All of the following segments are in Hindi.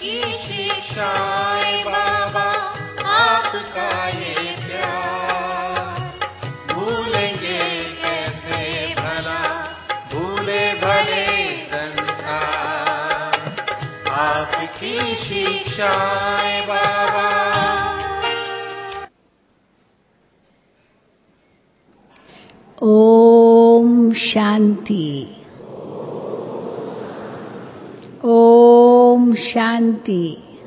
आपकी शिक्षाएं बाबा, आपका ये प्यार भूलेंगे कैसे भला, भूले भले संसार। आपकी शिक्षाएं बाबा। ओम शांति। ओम शांति।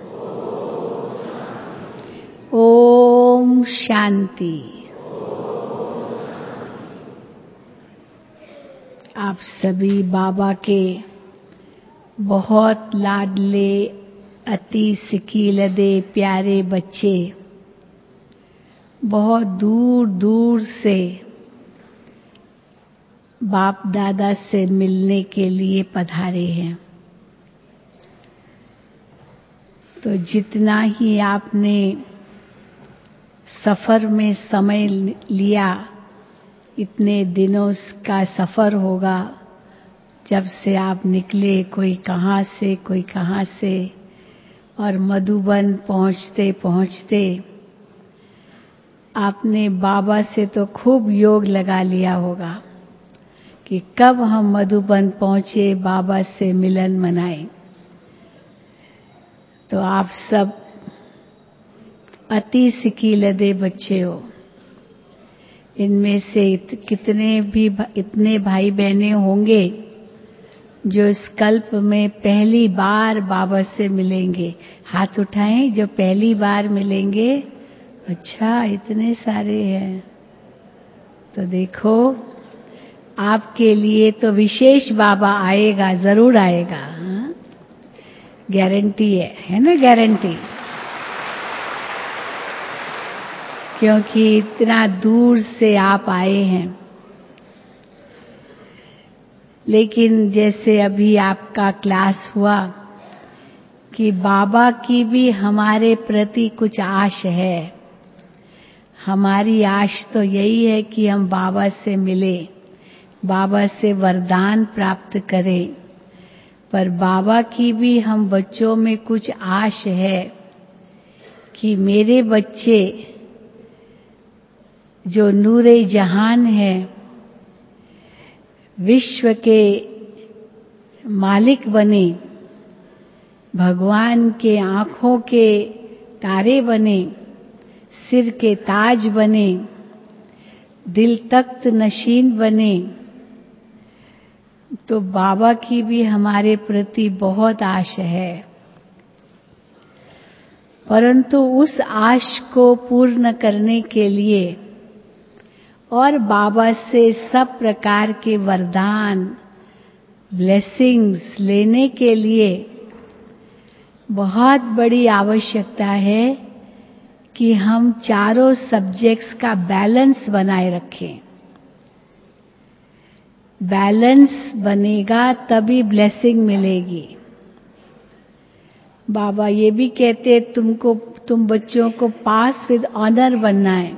ओम शांति। आप सभी बाबा के बहुत लाडले, अति सिकीलदे प्यारे बच्चे बहुत दूर दूर से बाप दादा से मिलने के लिए पधारे हैं। तो जितना ही आपने सफर में समय लिया, इतने दिनों का सफर होगा जब से आप निकले, कोई कहाँ से कोई कहाँ से, और मधुबन पहुँचते पहुँचते आपने बाबा से तो खूब योग लगा लिया होगा कि कब हम मधुबन पहुँचे, बाबा से मिलन मनाएं। तो आप सब अति सिकीलदे बच्चे हो। इनमें से इतने भाई बहनें होंगे जो इस कल्प में पहली बार बाबा से मिलेंगे। हाथ उठाएं जो पहली बार मिलेंगे। अच्छा, इतने सारे हैं। तो देखो, आपके लिए तो विशेष बाबा आएगा, जरूर आएगा। गारंटी है ना? गारंटी। क्योंकि इतना दूर से आप आए हैं। लेकिन जैसे अभी आपका क्लास हुआ कि बाबा की भी हमारे प्रति कुछ आश है। हमारी आश तो यही है कि हम बाबा से मिले, बाबा से वरदान प्राप्त करें। पर बाबा की भी हम बच्चों में कुछ आश है कि मेरे बच्चे जो नूरे जहान है, विश्व के मालिक बने, भगवान के आंखों के तारे बने, सिर के ताज बने, दिल तख्त नशीन बने। तो बाबा की भी हमारे प्रति बहुत आश है। परंतु उस आश को पूर्ण करने के लिए और बाबा से सब प्रकार के वरदान, ब्लेसिंग्स लेने के लिए बहुत बड़ी आवश्यकता है कि हम चारों सब्जेक्ट्स का बैलेंस बनाए रखें। बैलेंस बनेगा तभी ब्लेसिंग मिलेगी। बाबा ये भी कहते तुम बच्चों को पास विद ऑनर बनना है,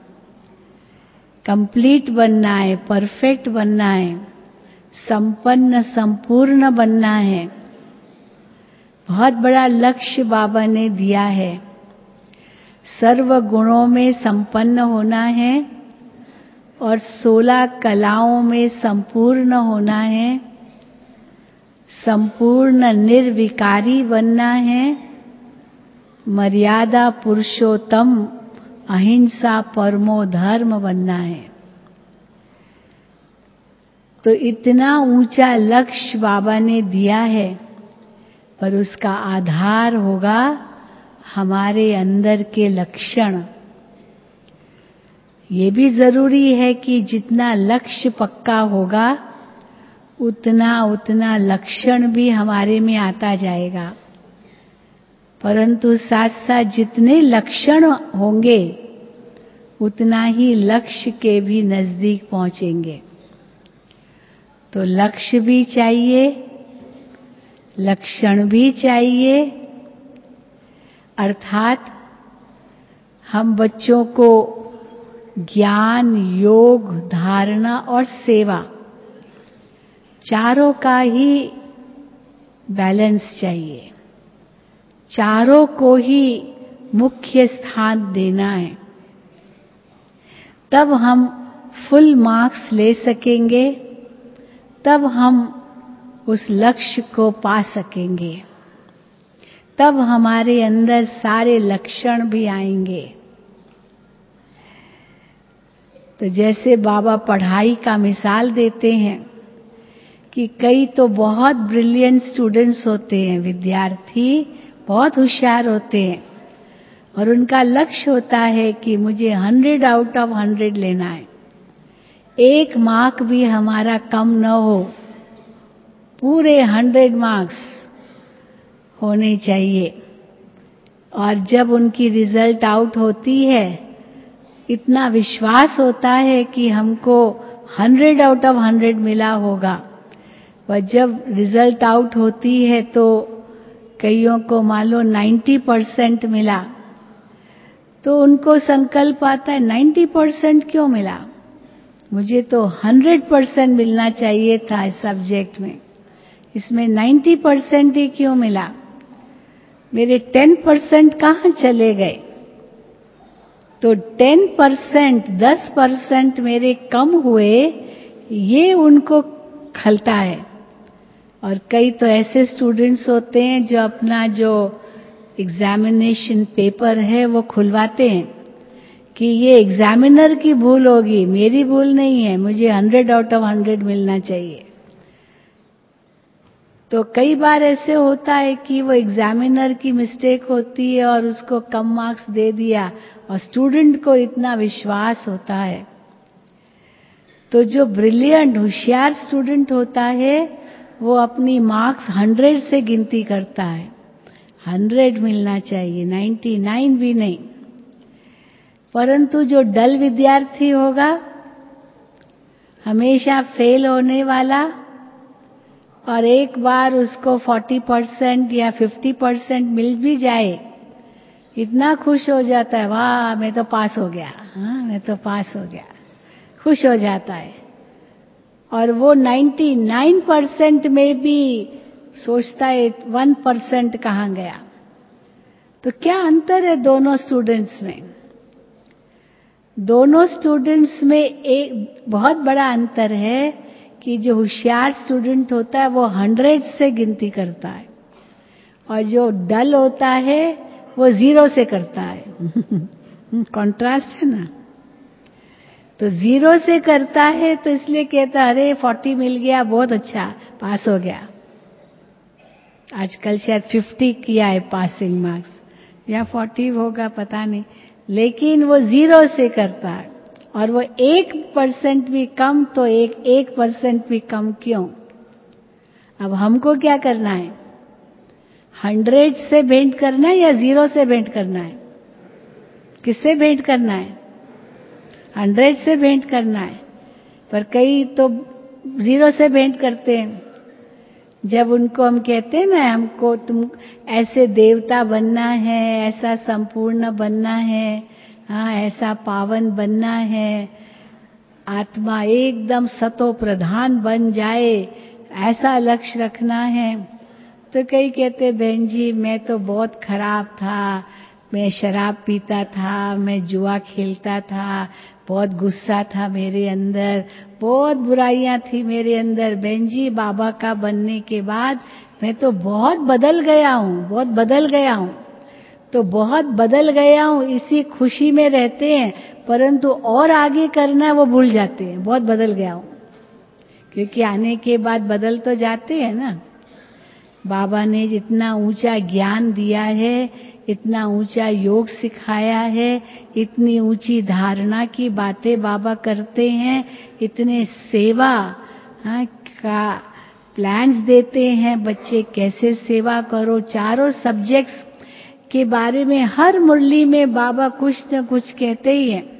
कंप्लीट बनना है, परफेक्ट बनना है, संपन्न संपूर्ण बनना है। बहुत बड़ा लक्ष्य बाबा ने दिया है। सर्व गुणों में संपन्न होना है और 16 कलाओं में संपूर्ण होना है, संपूर्ण निर्विकारी बनना है, मर्यादा पुरुषोत्तम, अहिंसा परमो धर्म बनना है। तो इतना ऊंचा लक्ष्य बाबा ने दिया है, पर उसका आधार होगा हमारे अंदर के लक्षण। ये भी जरूरी है कि जितना लक्ष्य पक्का होगा उतना लक्षण भी हमारे में आता जाएगा। परंतु साथ साथ जितने लक्षण होंगे उतना ही लक्ष्य के भी नजदीक पहुंचेंगे। तो लक्ष्य भी चाहिए, लक्षण भी चाहिए। अर्थात हम बच्चों को ज्ञान, योग, धारणा और सेवा चारों का ही बैलेंस चाहिए। चारों को ही मुख्य स्थान देना है, तब हम फुल मार्क्स ले सकेंगे, तब हम उस लक्ष्य को पा सकेंगे, तब हमारे अंदर सारे लक्षण भी आएंगे। तो जैसे बाबा पढ़ाई का मिसाल देते हैं कि कई तो बहुत ब्रिलियंट स्टूडेंट्स होते हैं, विद्यार्थी बहुत होशियार होते हैं, और उनका लक्ष्य होता है कि मुझे 100 आउट ऑफ 100 लेना है, 1 मार्क भी हमारा कम न हो, पूरे 100 मार्क्स होने चाहिए। और जब उनकी रिजल्ट आउट होती है, इतना विश्वास होता है कि हमको 100 आउट ऑफ 100 मिला होगा। और जब रिजल्ट आउट होती है तो कईयों को मान लो 90% मिला, तो उनको संकल्प आता है 90% क्यों मिला, मुझे तो 100% मिलना चाहिए था इस सब्जेक्ट में, इसमें 90% ही क्यों मिला, मेरे 10% कहाँ चले गए। तो 10% मेरे कम हुए, ये उनको खलता है। और कई तो ऐसे स्टूडेंट्स होते हैं जो अपना जो एग्जामिनेशन पेपर है वो खुलवाते हैं कि ये एग्जामिनर की भूल होगी, मेरी भूल नहीं है, मुझे 100 आउट ऑफ 100 मिलना चाहिए। तो कई बार ऐसे होता है कि वो एग्जामिनर की मिस्टेक होती है और उसको कम मार्क्स दे दिया, और स्टूडेंट को इतना विश्वास होता है। तो जो ब्रिलियंट होशियार स्टूडेंट होता है वो अपनी मार्क्स 100 से गिनती करता है, 100 मिलना चाहिए, 99 भी नहीं। परंतु जो डल विद्यार्थी होगा, हमेशा फेल होने वाला, और एक बार उसको 40% या 50% मिल भी जाए, इतना खुश हो जाता है, वाह मैं तो पास हो गया, हाँ मैं तो पास हो गया, खुश हो जाता है। और वो 99% में भी सोचता है 1% कहाँ गया। तो क्या अंतर है दोनों स्टूडेंट्स में? दोनों स्टूडेंट्स में एक बहुत बड़ा अंतर है कि जो होशियार स्टूडेंट होता है वो 100 से गिनती करता है, और जो डल होता है वो 0 से करता है। कॉन्ट्रास्ट है ना। तो 0 से करता है तो इसलिए कहता है अरे 40 मिल गया, बहुत अच्छा, पास हो गया। आजकल शायद 50 किया है पासिंग मार्क्स, या 40 होगा पता नहीं, लेकिन वो 0 से करता है। और वो 1% भी कम तो 1% भी कम क्यों? अब हमको क्या करना है? 100 से भेंट करना है या 0 से भेंट करना है? किससे भेंट करना है? 100 से भेंट करना है। पर कई तो 0 से भेंट करते हैं। जब उनको हम कहते हैं ना, हमको तुम ऐसे देवता बनना है, ऐसा संपूर्ण बनना है, हाँ ऐसा पावन बनना है, आत्मा एकदम सतो प्रधान बन जाए, ऐसा लक्ष्य रखना है। तो कई कहते बहन जी मैं तो बहुत खराब था, मैं शराब पीता था, मैं जुआ खेलता था, बहुत गुस्सा था मेरे अंदर, बहुत बुराइयां थी मेरे अंदर। बहन जी बाबा का बनने के बाद मैं तो बहुत बदल गया हूँ, बहुत बदल गया हूँ। तो बहुत बदल गया हूँ इसी खुशी में रहते हैं, परंतु और आगे करना है वो भूल जाते हैं, बहुत बदल गया हूँ। क्योंकि आने के बाद बदल तो जाते हैं ना। बाबा ने जितना ऊंचा ज्ञान दिया है, इतना ऊंचा योग सिखाया है, इतनी ऊंची धारणा की बातें बाबा करते हैं, इतने सेवा का प्लान्स देते हैं, बच्चे कैसे सेवा करो, चारों सब्जेक्ट्स के बारे में हर मुरली में बाबा कुछ न कुछ कहते ही हैं।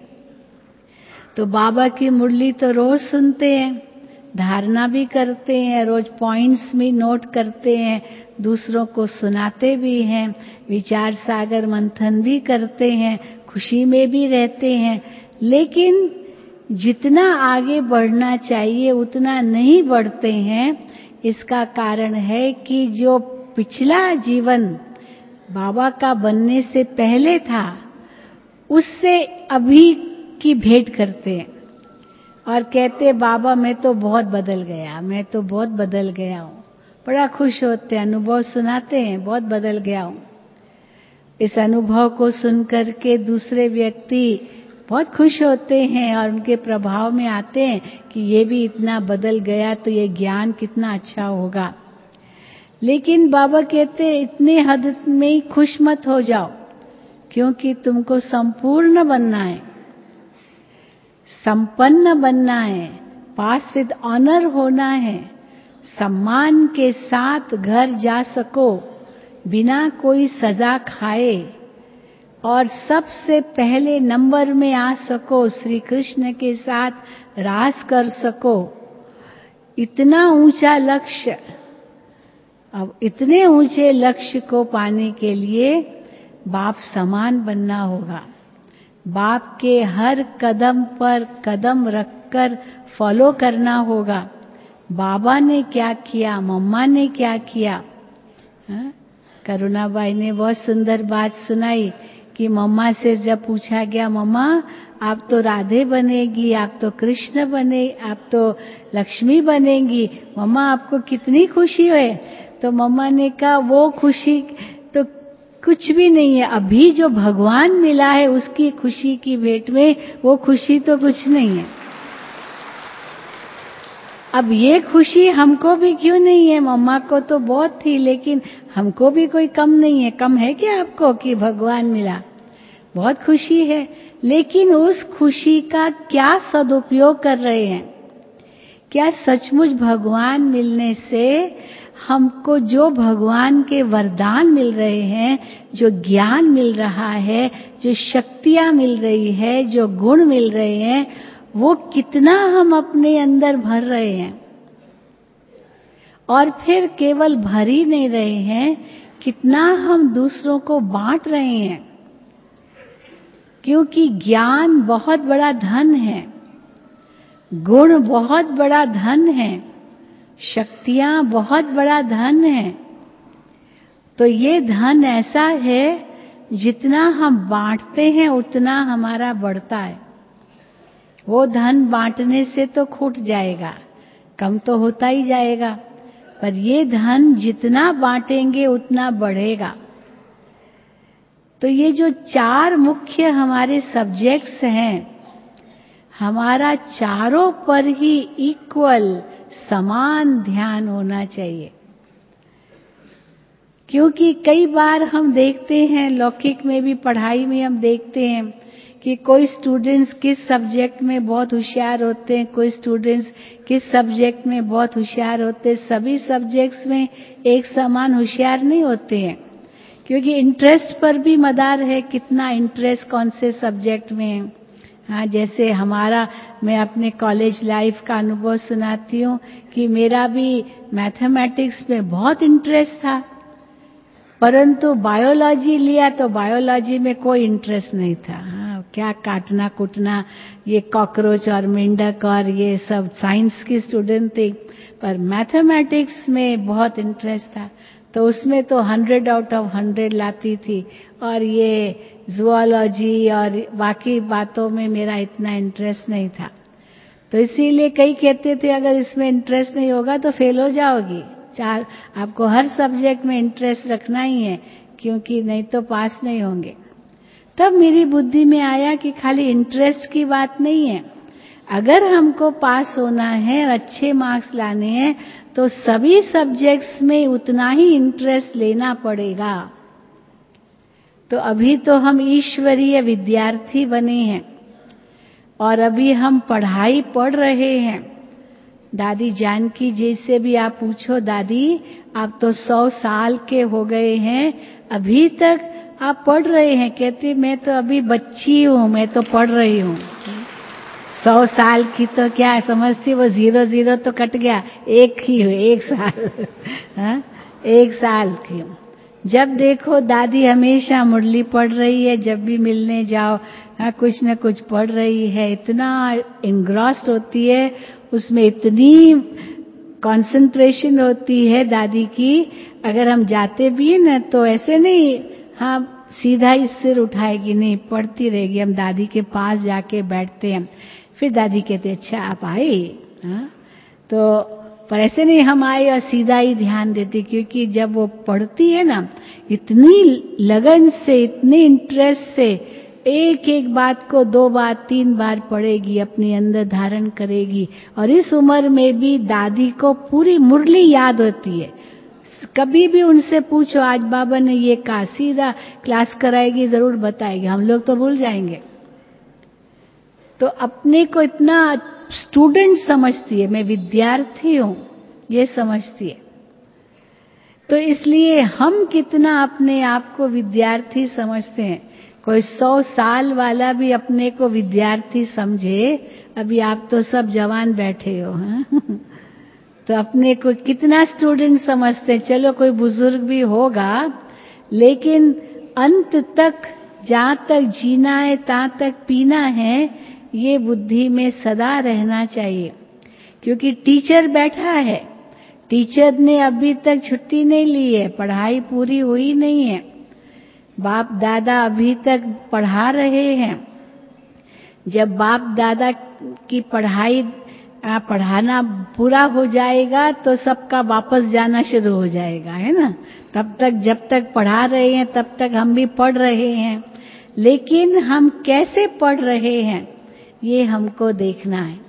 तो बाबा की मुरली तो रोज सुनते हैं, धारणा भी करते हैं, रोज पॉइंट्स भी नोट करते हैं, दूसरों को सुनाते भी हैं, विचार सागर मंथन भी करते हैं, खुशी में भी रहते हैं। लेकिन जितना आगे बढ़ना चाहिए उतना नहीं बढ़ते हैं। इसका कारण है कि जो पिछला जीवन बाबा का बनने से पहले था, उससे अभी की भेंट करते हैं और कहते बाबा मैं तो बहुत बदल गया, मैं तो बहुत बदल गया हूँ। बड़ा खुश होते हैं, अनुभव सुनाते हैं, बहुत बदल गया हूँ। इस अनुभव को सुन करके दूसरे व्यक्ति बहुत खुश होते हैं और उनके प्रभाव में आते हैं कि ये भी इतना बदल गया तो ये ज्ञान कितना अच्छा होगा। लेकिन बाबा कहते हैं इतने हद में ही खुश मत हो जाओ, क्योंकि तुमको संपूर्ण बनना है, संपन्न बनना है, पास विद ऑनर होना है, सम्मान के साथ घर जा सको बिना कोई सजा खाए और सबसे पहले नंबर में आ सको, श्री कृष्ण के साथ रास कर सको। इतना ऊंचा लक्ष्य, अब इतने ऊंचे लक्ष्य को पाने के लिए बाप समान बनना होगा। बाप के हर कदम पर कदम रखकर फॉलो करना होगा। बाबा ने क्या किया, मम्मा ने क्या किया। करुणाबाई ने बहुत सुंदर बात सुनाई कि मम्मा से जब पूछा गया, मम्मा आप तो राधे बनेगी, आप तो कृष्ण बने, आप तो लक्ष्मी बनेंगी, मम्मा आपको कितनी खुशी है। तो मम्मा ने कहा वो खुशी तो कुछ भी नहीं है, अभी जो भगवान मिला है उसकी खुशी की भेंट में वो खुशी तो कुछ नहीं है। अब ये खुशी हमको भी क्यों नहीं है, मम्मा को तो बहुत थी लेकिन हमको भी कोई कम नहीं है। कम है क्या आपको कि भगवान मिला? बहुत खुशी है, लेकिन उस खुशी का क्या सदुपयोग कर रहे हैं? क्या सचमुच भगवान मिलने से हमको जो भगवान के वरदान मिल रहे हैं, जो ज्ञान मिल रहा है, जो शक्तियां मिल रही है, जो गुण मिल रहे हैं, वो कितना हम अपने अंदर भर रहे हैं? और फिर केवल भर ही नहीं रहे हैं, कितना हम दूसरों को बांट रहे हैं? क्योंकि ज्ञान बहुत बड़ा धन है, गुण बहुत बड़ा धन है, शक्तियां बहुत बड़ा धन है। तो ये धन ऐसा है जितना हम बांटते हैं उतना हमारा बढ़ता है। वो धन बांटने से तो खूट जाएगा, कम तो होता ही जाएगा, पर ये धन जितना बांटेंगे उतना बढ़ेगा। तो ये जो चार मुख्य हमारे सब्जेक्ट्स हैं, हमारा चारों पर ही इक्वल समान ध्यान होना चाहिए। क्योंकि कई बार हम देखते हैं, लौकिक में भी पढ़ाई में हम देखते हैं कि कोई स्टूडेंट्स किस सब्जेक्ट में बहुत होशियार होते हैं, कोई स्टूडेंट्स किस सब्जेक्ट में बहुत होशियार होते हैं। सभी सब्जेक्ट्स में एक समान होशियार नहीं होते हैं, क्योंकि इंटरेस्ट पर भी मदार है, कितना इंटरेस्ट कौन से सब्जेक्ट में है। हाँ, जैसे हमारा, मैं अपने कॉलेज लाइफ का अनुभव सुनाती हूँ कि मेरा भी मैथमेटिक्स में बहुत इंटरेस्ट था, परंतु बायोलॉजी लिया तो बायोलॉजी में कोई इंटरेस्ट नहीं था। हाँ, क्या काटना कुटना, ये कॉकरोच और मेंढक और ये सब साइंस की स्टूडेंट थी, पर मैथमेटिक्स में बहुत इंटरेस्ट था, तो उसमें तो 100 आउट ऑफ 100 लाती थी। और ये ज़ूलॉजी और बाकी बातों में मेरा इतना इंटरेस्ट नहीं था। तो इसीलिए कई कहते थे अगर इसमें इंटरेस्ट नहीं होगा तो फेल हो जाओगी। आपको हर सब्जेक्ट में इंटरेस्ट रखना ही है, क्योंकि नहीं तो पास नहीं होंगे। तब मेरी बुद्धि में आया कि खाली इंटरेस्ट की बात नहीं है, अगर हमको पास होना है, अच्छे मार्क्स लाने हैं, तो सभी सब्जेक्ट्स में उतना ही इंटरेस्ट लेना पड़ेगा। तो अभी तो हम ईश्वरीय विद्यार्थी बने हैं और अभी हम पढ़ाई पढ़ रहे हैं। दादी जानकी जी से भी आप पूछो, दादी आप तो 100 साल के हो गए हैं, अभी तक आप पढ़ रहे हैं? कहती मैं तो अभी बच्ची हूँ, मैं तो पढ़ रही हूँ। 100 साल की तो क्या समझती, वो 0 तो कट गया, एक ही हुए, 1 साल। हाँ, 1 साल की। जब देखो दादी हमेशा मुरली पढ़ रही है, जब भी मिलने जाओ हाँ, कुछ न कुछ पढ़ रही है, इतना इंग्रॉस्ड होती है उसमें, इतनी कंसंट्रेशन होती है दादी की। अगर हम जाते भी हैं ना तो ऐसे नहीं हाँ सीधा ही सिर उठाएगी नहीं, पढ़ती रहेगी। हम दादी के पास जाके बैठते हैं, फिर दादी कहते अच्छा आप आए, हाँ तो पर ऐसे नहीं हम आए और सीधा ही ध्यान देते, क्योंकि जब वो पढ़ती है ना इतनी लगन से, इतने इंटरेस्ट से, एक एक बात को 2 बार 3 बार पढ़ेगी, अपने अंदर धारण करेगी। और इस उम्र में भी दादी को पूरी मुरली याद होती है। कभी भी उनसे पूछो आज बाबा ने ये कहा, सीधा क्लास कराएगी, जरूर बताएगी। हम लोग तो भूल जाएंगे। तो अपने को इतना स्टूडेंट समझती है, मैं विद्यार्थी हूं ये समझती है। तो इसलिए हम कितना अपने आप को विद्यार्थी समझते हैं। कोई 100 साल वाला भी अपने को विद्यार्थी समझे, अभी आप तो सब जवान बैठे हो, हाँ? तो अपने को कितना स्टूडेंट समझते हैं। चलो कोई बुजुर्ग भी होगा, लेकिन अंत तक जहां तक जीना है तहां तक पीना है, ये बुद्धि में सदा रहना चाहिए। क्योंकि टीचर बैठा है, टीचर ने अभी तक छुट्टी नहीं ली है, पढ़ाई पूरी हुई नहीं है, बाप दादा अभी तक पढ़ा रहे हैं। जब बाप दादा की पढ़ाना पूरा हो जाएगा तो सबका वापस जाना शुरू हो जाएगा, है ना। तब तक जब तक पढ़ा रहे हैं तब तक हम भी पढ़ रहे हैं, लेकिन हम कैसे पढ़ रहे हैं ये हमको देखना है।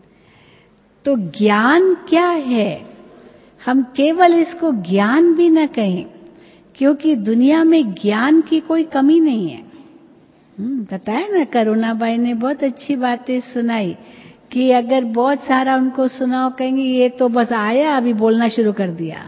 तो ज्ञान क्या है, हम केवल इसको ज्ञान भी न कहें, क्योंकि दुनिया में ज्ञान की कोई कमी नहीं है। बताया ना, करुणा बाई ने बहुत अच्छी बातें सुनाई कि अगर बहुत सारा उनको सुनाओ, कहेंगे ये तो बस आया अभी बोलना शुरू कर दिया।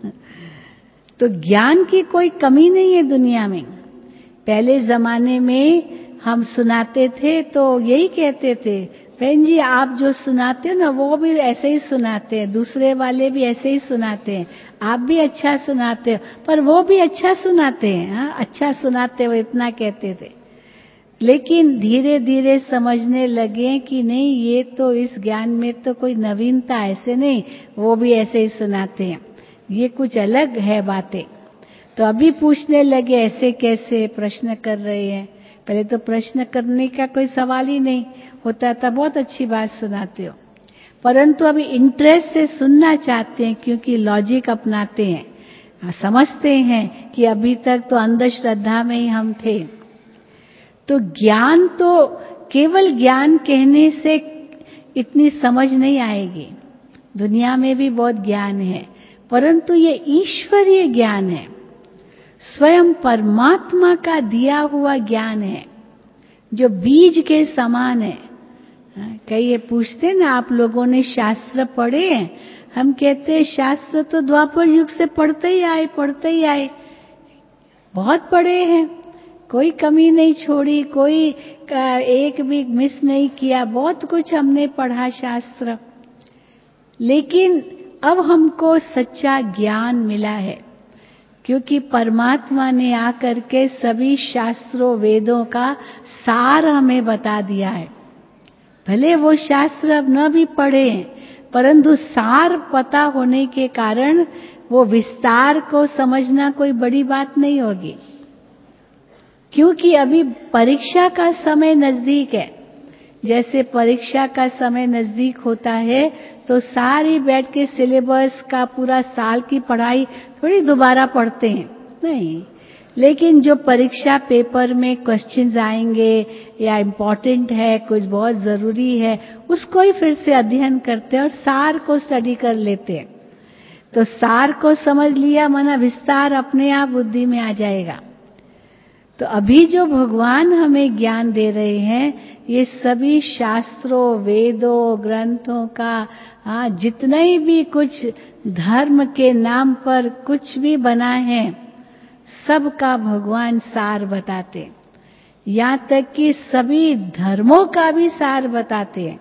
तो ज्ञान की कोई कमी नहीं है दुनिया में। पहले जमाने में हम सुनाते थे तो यही कहते थे, बहन जी आप जो सुनाते हो ना वो भी ऐसे ही सुनाते हैं, दूसरे वाले भी ऐसे ही सुनाते हैं, आप भी अच्छा सुनाते हो, पर वो भी अच्छा सुनाते हैं, हाँ अच्छा सुनाते हो, इतना कहते थे। लेकिन धीरे धीरे समझने लगे कि नहीं, ये तो इस ज्ञान में तो कोई नवीनता ऐसे नहीं, वो भी ऐसे ही सुनाते हैं, ये कुछ अलग है बातें। तो अभी पूछने लगे ऐसे कैसे, प्रश्न कर रहे हैं। पहले तो प्रश्न करने का कोई सवाल ही नहीं होता था, बहुत अच्छी बात सुनाते हो, परंतु अभी इंटरेस्ट से सुनना चाहते हैं, क्योंकि लॉजिक अपनाते हैं, समझते हैं कि अभी तक तो अंधश्रद्धा में ही हम थे। तो ज्ञान तो केवल ज्ञान कहने से इतनी समझ नहीं आएगी। दुनिया में भी बहुत ज्ञान है, परंतु ये ईश्वरीय ज्ञान है, स्वयं परमात्मा का दिया हुआ ज्ञान है, जो बीज के समान है। कई ये पूछते ना, आप लोगों ने शास्त्र पढ़े हैं? हम कहते हैं शास्त्र तो द्वापर युग से पढ़ते ही आए, बहुत पढ़े हैं, कोई कमी नहीं छोड़ी, कोई एक भी मिस नहीं किया, बहुत कुछ हमने पढ़ा शास्त्र। लेकिन अब हमको सच्चा ज्ञान मिला है, क्योंकि परमात्मा ने आकर के सभी शास्त्रों वेदों का सार हमें बता दिया है। भले वो शास्त्र अब न भी पढ़े, परंतु सार पता होने के कारण वो विस्तार को समझना कोई बड़ी बात नहीं होगी। क्योंकि अभी परीक्षा का समय नजदीक है, जैसे परीक्षा का समय नजदीक होता है तो सारी बैठ के सिलेबस का पूरा साल की पढ़ाई थोड़ी दोबारा पढ़ते हैं, नहीं। लेकिन जो परीक्षा पेपर में क्वेश्चंस आएंगे या इम्पोर्टेंट है, कुछ बहुत जरूरी है, उसको ही फिर से अध्ययन करते हैं और सार को स्टडी कर लेते हैं। तो सार को समझ लिया, माना विस्तार अपने आप बुद्धि में आ जाएगा। तो अभी जो भगवान हमें ज्ञान दे रहे हैं, ये सभी शास्त्रों वेदों ग्रंथों का जितना ही भी कुछ धर्म के नाम पर कुछ भी बना है, सबका भगवान सार बताते, यहाँ तक कि सभी धर्मों का भी सार बताते हैं।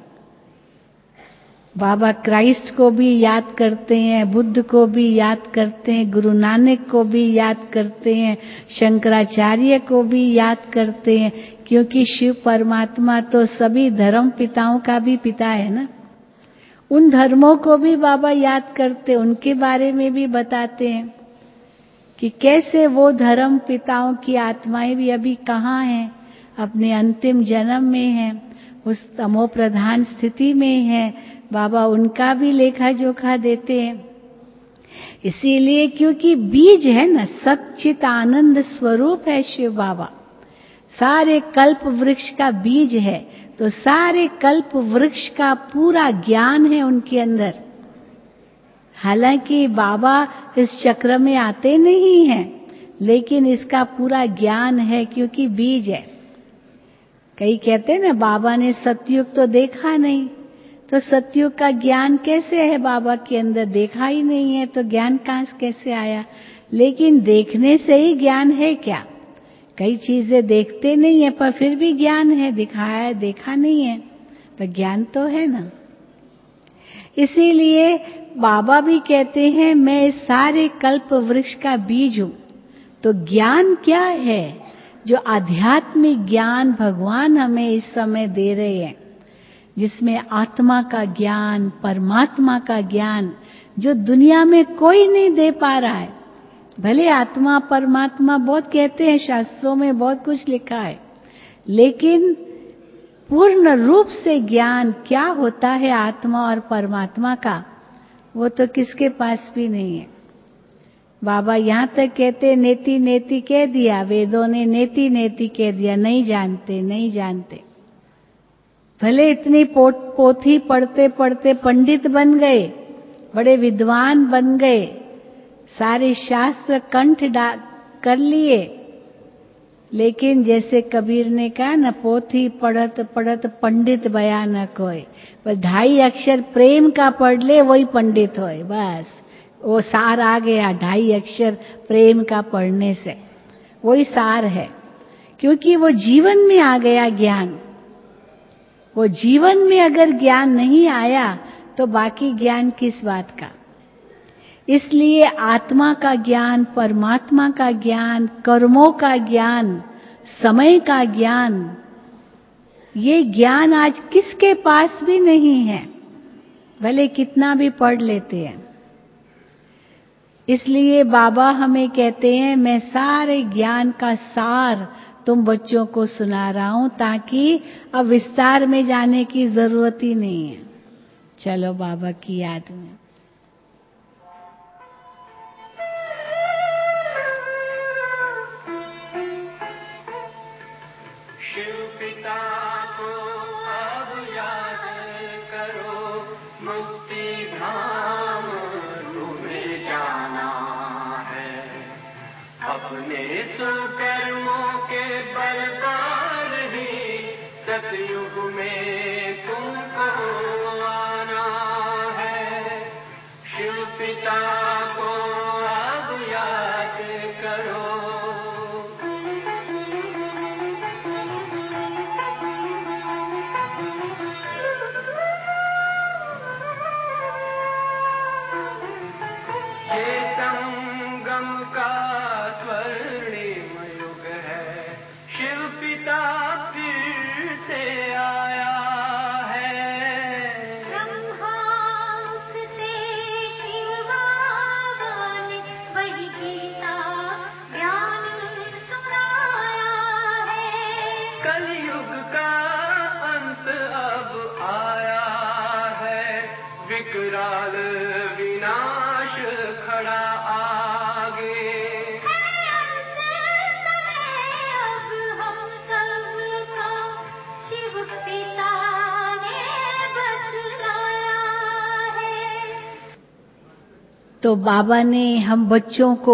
बाबा क्राइस्ट को भी याद करते हैं, बुद्ध को भी याद करते हैं, गुरु नानक को भी याद करते हैं, शंकराचार्य को भी याद करते हैं, क्योंकि शिव परमात्मा तो सभी धर्म पिताओं का भी पिता है ना। उन धर्मों को भी बाबा याद करते, उनके बारे में भी बताते हैं कि कैसे वो धर्म पिताओं की आत्माएं भी अभी कहाँ हैं, अपने अंतिम जन्म में हैं, उस तमो प्रधान स्थिति में हैं। बाबा उनका भी लेखा जोखा देते हैं। इसीलिए क्योंकि बीज है ना, सच्चित आनंद स्वरूप है शिव बाबा, सारे कल्प वृक्ष का बीज है, तो सारे कल्प वृक्ष का पूरा ज्ञान है उनके अंदर। हालांकि बाबा इस चक्र में आते नहीं हैं, लेकिन इसका पूरा ज्ञान है क्योंकि बीज है। कई कहते हैं ना बाबा ने सतयुग तो देखा नहीं, तो सतयुग का ज्ञान कैसे है बाबा के अंदर, देखा ही नहीं है तो ज्ञान कहां से कैसे आया। लेकिन देखने से ही ज्ञान है क्या, कई चीजें देखते नहीं है पर फिर भी ज्ञान है, दिखाया है देखा नहीं है पर ज्ञान तो है ना। इसीलिए बाबा भी कहते हैं मैं इस सारे कल्प वृक्ष का बीज हूं। तो ज्ञान क्या है, जो आध्यात्मिक ज्ञान भगवान हमें इस समय दे रहे हैं, जिसमें आत्मा का ज्ञान, परमात्मा का ज्ञान, जो दुनिया में कोई नहीं दे पा रहा है। भले आत्मा परमात्मा बहुत कहते हैं, शास्त्रों में बहुत कुछ लिखा है, लेकिन पूर्ण रूप से ज्ञान क्या होता है आत्मा और परमात्मा का, वो तो किसके पास भी नहीं है। बाबा यहाँ तक कहते नेति नेति कह दिया, वेदों ने नेति नेति कह दिया, नहीं जानते नहीं जानते। भले इतनी पोथी पढ़ते पढ़ते पंडित बन गए, बड़े विद्वान बन गए, सारे शास्त्र कंठ कर लिए, लेकिन जैसे कबीर ने कहा न, पोथी पढ़त पढ़त पंडित बया न कोई, बस 2.5 अक्षर प्रेम का पढ़ ले वही पंडित होए, बस वो सार आ गया। 2.5 अक्षर प्रेम का पढ़ने से वही सार है, क्योंकि वो जीवन में आ गया ज्ञान। वो जीवन में अगर ज्ञान नहीं आया तो बाकी ज्ञान किस बात का। इसलिए आत्मा का ज्ञान, परमात्मा का ज्ञान, कर्मों का ज्ञान, समय का ज्ञान, ये ज्ञान आज किसके पास भी नहीं है, भले कितना भी पढ़ लेते हैं। इसलिए बाबा हमें कहते हैं मैं सारे ज्ञान का सार तुम बच्चों को सुना रहा हूं, ताकि अब विस्तार में जाने की जरूरत ही नहीं है। चलो बाबा की याद में। शिव पिता को अब याद करो, मुक्ति धाम तुम्हें जाना है। अपने सुकर्मों के बल पर ही सतयुग में तुमको आना है। शिव पिता को अब याद करो। ये संगम का स्वर्णिम युग है, शिव पिता फिर से आया है। ब्रह्मांड से शिव बाबा ने वही गीता ज्ञान सुनाया है। कलयुग का अंत अब आया है, विकराल विनाश खड़ा आगे। अब हम सबको शिव पिता ने बतलाया है। तो बाबा ने हम बच्चों को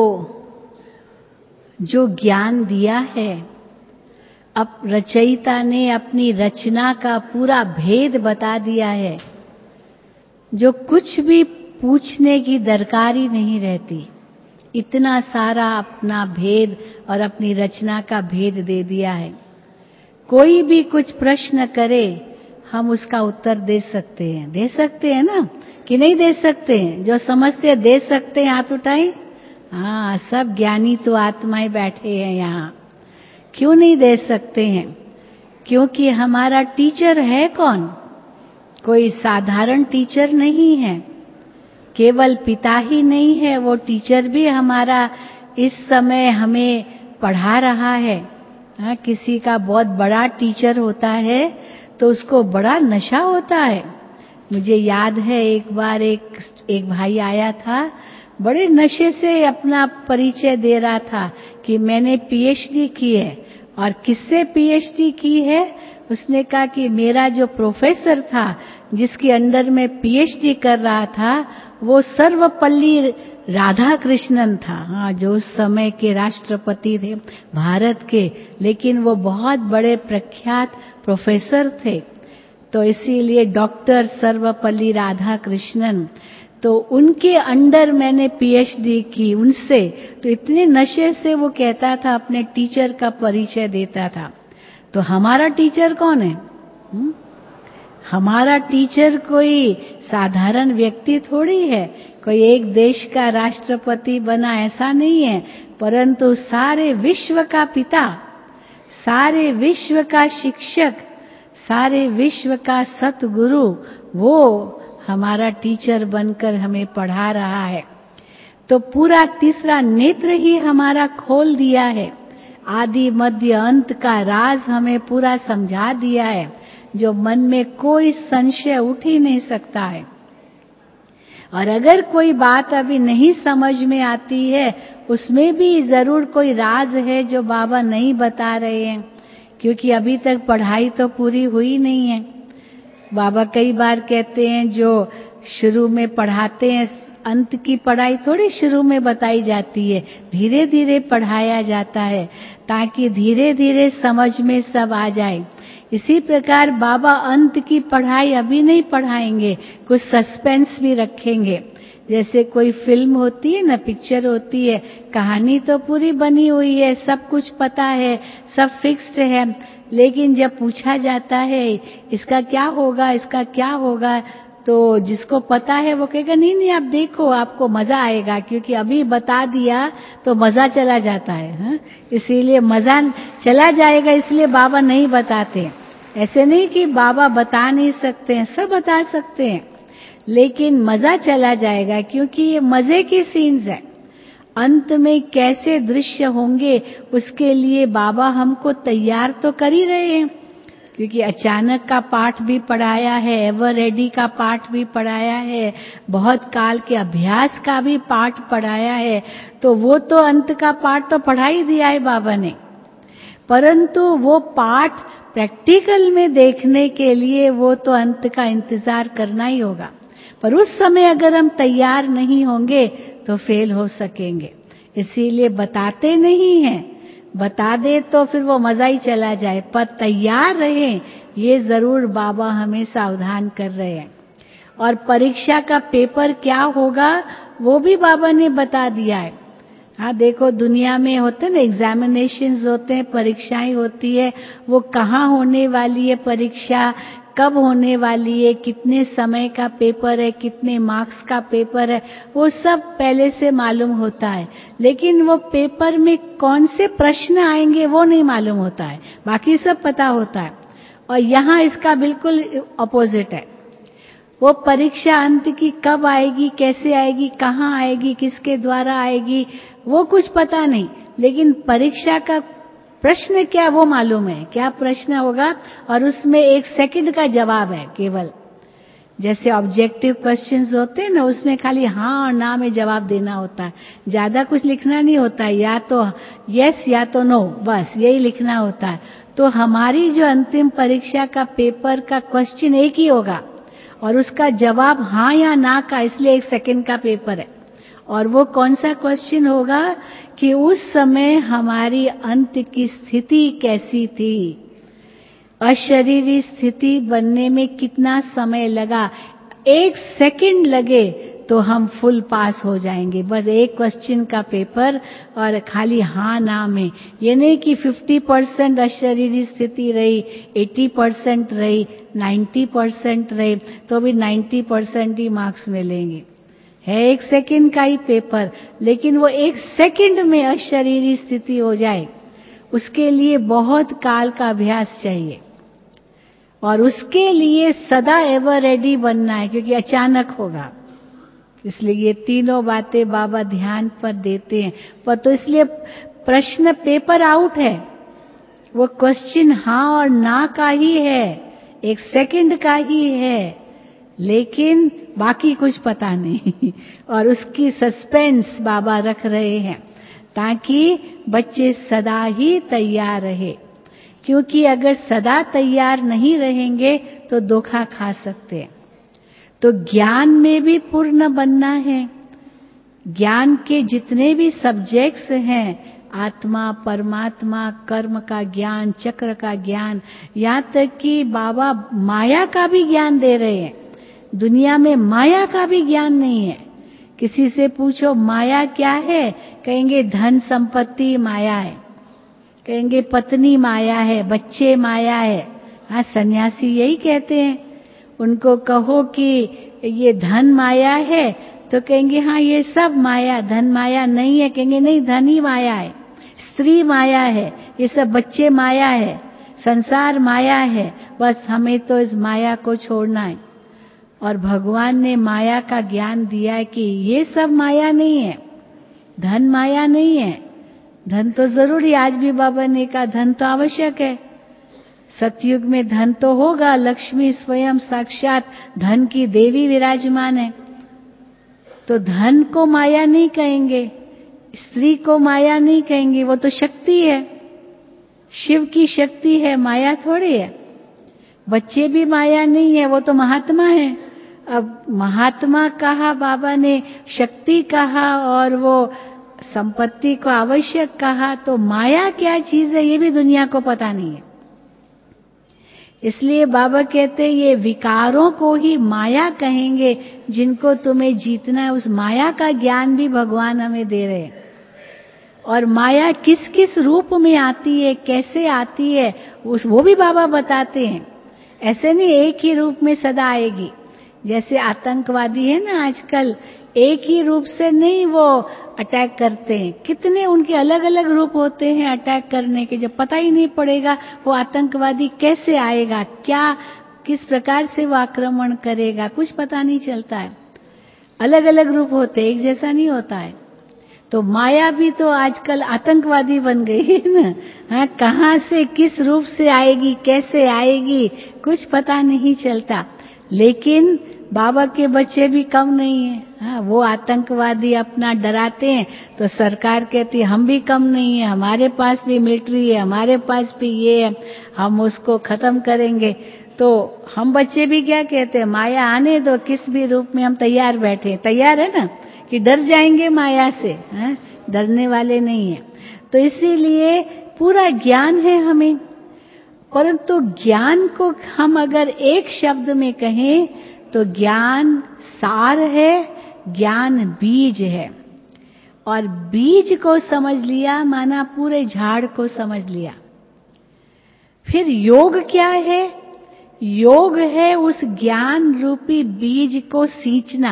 जो ज्ञान दिया है, अब रचयिता ने अपनी रचना का पूरा भेद बता दिया है, जो कुछ भी पूछने की दरकारी नहीं रहती। इतना सारा अपना भेद और अपनी रचना का भेद दे दिया है। कोई भी कुछ प्रश्न करे हम उसका उत्तर दे सकते हैं ना, कि नहीं दे सकते हैं? जो समझते हैं दे सकते हैं, हाथ उठाएं। हाँ, सब ज्ञानी तो आत्माएं बैठे हैं यहाँ। क्यों नहीं दे सकते हैं? क्योंकि हमारा टीचर है कौन? कोई साधारण टीचर नहीं है। केवल पिता ही नहीं है, वो टीचर भी हमारा इस समय हमें पढ़ा रहा है। हाँ, किसी का बहुत बड़ा टीचर होता है तो उसको बड़ा नशा होता है। मुझे याद है एक बार एक भाई आया था, बड़े नशे से अपना परिचय दे रहा था कि मैंने पीएचडी की है। और किससे पीएचडी की है? उसने कहा कि मेरा जो प्रोफेसर था जिसके अंडर में पीएचडी कर रहा था वो सर्वपल्ली राधाकृष्णन था। हाँ, जो उस समय के राष्ट्रपति थे भारत के, लेकिन वो बहुत बड़े प्रख्यात प्रोफेसर थे। तो इसीलिए डॉक्टर सर्वपल्ली राधाकृष्णन, तो उनके अंडर मैंने पीएचडी की उनसे। तो इतने नशे से वो कहता था, अपने टीचर का परिचय देता था। तो हमारा टीचर कौन है? हमारा टीचर कोई साधारण व्यक्ति थोड़ी है, कोई एक देश का राष्ट्रपति बना ऐसा नहीं है, परंतु सारे विश्व का पिता, सारे विश्व का शिक्षक, सारे विश्व का सतगुरु, वो हमारा टीचर बनकर हमें पढ़ा रहा है। तो पूरा तीसरा नेत्र ही हमारा खोल दिया है, आदि मध्य अंत का राज हमें पूरा समझा दिया है, जो मन में कोई संशय उठ ही नहीं सकता है। और अगर कोई बात अभी नहीं समझ में आती है, उसमें भी जरूर कोई राज है जो बाबा नहीं बता रहे हैं, क्योंकि अभी तक पढ़ाई तो पूरी हुई नहीं है। बाबा कई बार कहते हैं जो शुरू में पढ़ाते हैं, अंत की पढ़ाई थोड़ी शुरू में बताई जाती है, धीरे धीरे पढ़ाया जाता है ताकि धीरे धीरे समझ में सब आ जाए। इसी प्रकार बाबा अंत की पढ़ाई अभी नहीं पढ़ाएंगे, कुछ सस्पेंस भी रखेंगे। जैसे कोई फिल्म होती है ना, पिक्चर होती है, कहानी तो पूरी बनी हुई है, सब कुछ पता है, सब फिक्स्ड है, लेकिन जब पूछा जाता है इसका क्या होगा, इसका क्या होगा, तो जिसको पता है वो कहेगा नहीं नहीं आप देखो, आपको मजा आएगा, क्योंकि अभी बता दिया तो मजा चला जाता है। इसीलिए मजा चला जाएगा, इसलिए बाबा नहीं बताते। ऐसे नहीं कि बाबा बता नहीं सकते हैं, सब बता सकते हैं, लेकिन मजा चला जाएगा, क्योंकि ये मजे की सीन्स है। अंत में कैसे दृश्य होंगे उसके लिए बाबा हमको तैयार तो कर ही रहे हैं, क्योंकि अचानक का पाठ भी पढ़ाया है, एवर रेडी का पाठ भी पढ़ाया है, बहुत काल के अभ्यास का भी पाठ पढ़ाया है। तो वो तो अंत का पाठ तो पढ़ा ही दिया है बाबा ने, परंतु वो पाठ प्रैक्टिकल में देखने के लिए वो तो अंत का इंतजार करना ही होगा। पर उस समय अगर हम तैयार नहीं होंगे तो फेल हो सकेंगे। इसीलिए बताते नहीं हैं, बता दे तो फिर वो मजा ही चला जाए, पर तैयार रहें, ये जरूर बाबा हमें सावधान कर रहे हैं। और परीक्षा का पेपर क्या होगा वो भी बाबा ने बता दिया है। हाँ, देखो दुनिया में होते ना एग्जामिनेशंस होते हैं, परीक्षाएं होती है, वो कहाँ होने वाली है परीक्षा, कब होने वाली है, कितने समय का पेपर है, कितने मार्क्स का पेपर है, वो सब पहले से मालूम होता है। लेकिन वो पेपर में कौन से प्रश्न आएंगे वो नहीं मालूम होता है, बाकी सब पता होता है। और यहाँ इसका बिल्कुल अपोजिट है। वो परीक्षा अंत की कब आएगी, कैसे आएगी, कहाँ आएगी, किसके द्वारा आएगी, वो कुछ पता नहीं, लेकिन परीक्षा का प्रश्न क्या वो मालूम है, क्या प्रश्न होगा, और उसमें 1 सेकंड का जवाब है केवल। जैसे ऑब्जेक्टिव क्वेश्चंस होते हैं ना, उसमें खाली हाँ और ना में जवाब देना होता है, ज्यादा कुछ लिखना नहीं होता है, या तो यस या तो नो, बस यही लिखना होता है। तो हमारी जो अंतिम परीक्षा का पेपर का क्वेश्चन एक ही होगा और उसका जवाब हाँ या ना का, इसलिए 1 सेकंड का पेपर है। और वो कौन सा क्वेश्चन होगा कि उस समय हमारी अंत की स्थिति कैसी थी, अशरीरी स्थिति बनने में कितना समय लगा। 1 सेकंड लगे तो हम फुल पास हो जाएंगे, बस एक क्वेश्चन का पेपर और खाली हाँ ना में। ये नहीं कि 50% अशरीरी स्थिति रही, 80% रही, 90% रही, तो भी 90% ही मार्क्स मिलेंगे। है 1 सेकंड का ही पेपर, लेकिन वो 1 सेकंड में अशरीरी स्थिति हो जाए, उसके लिए बहुत काल का अभ्यास चाहिए। और उसके लिए सदा एवर रेडी बनना है, क्योंकि अचानक होगा, इसलिए ये तीनों बातें बाबा ध्यान पर देते हैं। पर तो इसलिए प्रश्न पेपर आउट है, वो क्वेश्चन हाँ और ना का ही है, 1 सेकंड का ही है, लेकिन बाकी कुछ पता नहीं। और उसकी सस्पेंस बाबा रख रहे हैं ताकि बच्चे सदा ही तैयार रहे, क्योंकि अगर सदा तैयार नहीं रहेंगे तो धोखा खा सकते हैं। तो ज्ञान में भी पूर्ण बनना है। ज्ञान के जितने भी सब्जेक्ट्स हैं, आत्मा, परमात्मा, कर्म का ज्ञान, चक्र का ज्ञान, यहाँ तक कि बाबा माया का भी ज्ञान दे रहे हैं। दुनिया में माया का भी ज्ञान नहीं है। किसी से पूछो माया क्या है, कहेंगे धन संपत्ति माया है, कहेंगे पत्नी माया है, बच्चे माया है। हाँ, सन्यासी यही कहते हैं। उनको कहो कि ये धन माया है तो कहेंगे हाँ ये सब माया, धन माया नहीं है, कहेंगे नहीं धन ही माया है, स्त्री माया है, ये सब बच्चे माया है, संसार माया है, बस हमें तो इस माया को छोड़ना है। और भगवान ने माया का ज्ञान दिया है कि ये सब माया नहीं है, धन माया नहीं है। धन तो जरूरी, आज भी बाबा ने कहा धन तो आवश्यक है। सतयुग में धन तो होगा, लक्ष्मी स्वयं साक्षात धन की देवी विराजमान है। तो धन को माया नहीं कहेंगे, स्त्री को माया नहीं कहेंगे, वो तो शक्ति है, शिव की शक्ति है, माया थोड़ी है। बच्चे भी माया नहीं है, वो तो महात्मा है। अब महात्मा कहा बाबा ने, शक्ति कहा और वो संपत्ति को आवश्यक कहा, तो माया क्या चीज है ये भी दुनिया को पता नहीं है। इसलिए बाबा कहते हैं ये विकारों को ही माया कहेंगे, जिनको तुम्हें जीतना है। उस माया का ज्ञान भी भगवान हमें दे रहे हैं। और माया किस किस रूप में आती है, कैसे आती है, वो भी बाबा बताते हैं। ऐसे नहीं एक ही रूप में सदा आएगी। जैसे आतंकवादी है ना आजकल, एक ही रूप से नहीं वो अटैक करते हैं, कितने उनके अलग अलग रूप होते हैं अटैक करने के, जब पता ही नहीं पड़ेगा वो आतंकवादी कैसे आएगा, क्या किस प्रकार से वो आक्रमण करेगा, कुछ पता नहीं चलता है। अलग अलग रूप होते हैं, एक जैसा नहीं होता है। तो माया भी तो आजकल आतंकवादी बन गई है ना। हाँ, कहाँ से किस रूप से आएगी, कैसे आएगी, कुछ पता नहीं चलता। लेकिन बाबा के बच्चे भी कम नहीं है। हाँ, वो आतंकवादी अपना डराते हैं तो सरकार कहती है हम भी कम नहीं है, हमारे पास भी मिलिट्री है, हमारे पास भी ये है, हम उसको खत्म करेंगे। तो हम बच्चे भी क्या कहते हैं, माया आने दो, किस भी रूप में हम तैयार बैठे। तैयार है ना, कि डर जाएंगे माया से। हाँ? डरने वाले नहीं है। तो इसीलिए पूरा ज्ञान है हमें, परंतु ज्ञान को हम अगर एक शब्द में कहें तो ज्ञान सार है, ज्ञान बीज है। और बीज को समझ लिया माना पूरे झाड़ को समझ लिया। फिर योग क्या है? योग है उस ज्ञान रूपी बीज को सींचना।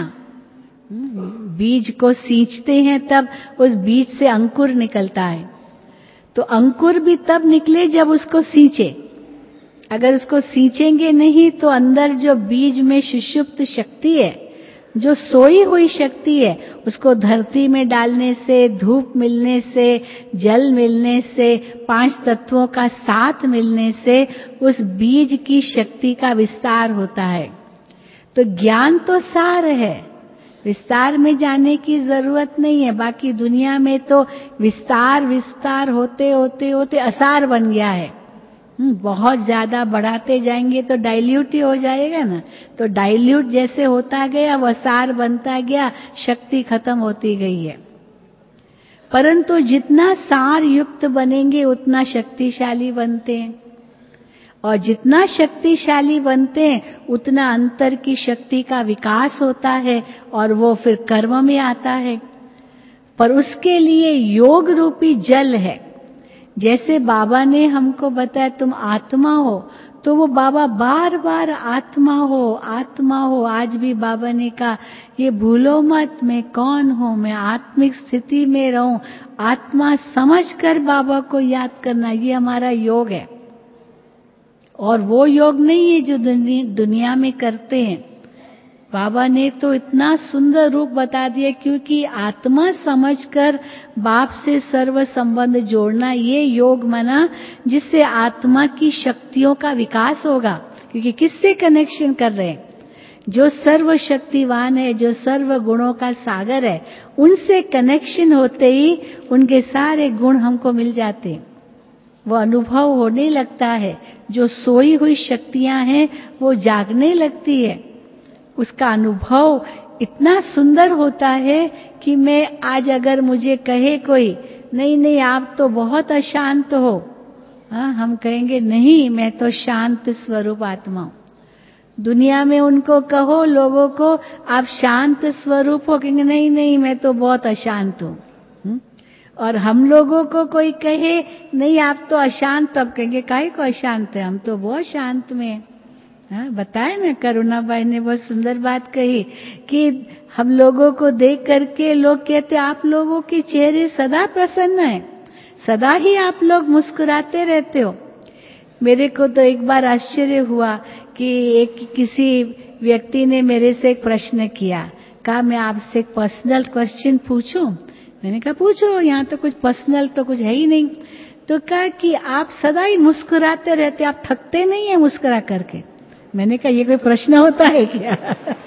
बीज को सींचते हैं तब उस बीज से अंकुर निकलता है। तो अंकुर भी तब निकले जब उसको सींचे। अगर उसको सींचेंगे नहीं तो अंदर जो बीज में सुषुप्त शक्ति है, जो सोई हुई शक्ति है, उसको धरती में डालने से, धूप मिलने से, जल मिलने से, 5 तत्वों का साथ मिलने से उस बीज की शक्ति का विस्तार होता है। तो ज्ञान तो सार है, विस्तार में जाने की जरूरत नहीं है। बाकी दुनिया में तो विस्तार होते होते होते असार बन गया है। बहुत ज्यादा बढ़ाते जाएंगे तो डाइल्यूट ही हो जाएगा ना। तो डाइल्यूट जैसे होता गया वो सार बनता गया, शक्ति खत्म होती गई है। परंतु जितना सार युक्त बनेंगे उतना शक्तिशाली बनते हैं, और जितना शक्तिशाली बनते हैं उतना अंतर की शक्ति का विकास होता है और वो फिर कर्म में आता है। पर उसके लिए योग रूपी जल है। जैसे बाबा ने हमको बताया तुम आत्मा हो, तो वो बाबा बार बार आत्मा हो, आत्मा हो। आज भी बाबा ने कहा ये भूलो मत मैं कौन हूं, मैं आत्मिक स्थिति में रहूं। आत्मा समझकर बाबा को याद करना, ये हमारा योग है। और वो योग नहीं है जो दुनिया में करते हैं। बाबा ने तो इतना सुंदर रूप बता दिया, क्योंकि आत्मा समझकर बाप से सर्व संबंध जोड़ना ये योग माना, जिससे आत्मा की शक्तियों का विकास होगा। क्योंकि किससे कनेक्शन कर रहे हैं? जो सर्व शक्तिवान है, जो सर्व गुणों का सागर है, उनसे कनेक्शन होते ही उनके सारे गुण हमको मिल जाते हैं। वो अनुभव होने लगता है। जो सोई हुई शक्तियां हैं वो जागने लगती है। उसका अनुभव इतना सुंदर होता है कि मैं आज अगर मुझे कहे कोई, नहीं नहीं आप तो बहुत अशांत हो, हाँ, हम कहेंगे नहीं, मैं तो शांत स्वरूप आत्मा हूं। दुनिया में उनको कहो, लोगों को, आप शांत स्वरूप हो, कहेंगे नहीं नहीं मैं तो बहुत अशांत हूं। और हम लोगों को कोई कहे नहीं आप तो अशांत, तब कहेंगे काहे को अशांत है, हम तो बहुत शांत में हैं। हाँ, बताए ना, करुणा बाई ने बहुत सुंदर बात कही कि हम लोगों को देख करके लोग कहते आप लोगों के चेहरे सदा प्रसन्न है, सदा ही आप लोग मुस्कुराते रहते हो। मेरे को तो एक बार आश्चर्य हुआ कि किसी व्यक्ति ने मेरे से एक प्रश्न किया, कहा मैं आपसे एक पर्सनल क्वेश्चन पूछूं? मैंने कहा पूछो, यहाँ तो कुछ पर्सनल तो कुछ है ही नहीं। तो कहा कि आप सदा ही मुस्कुराते रहते, आप थकते नहीं है मुस्कुरा करके। मैंने कहा ये कोई प्रश्न होता है क्या?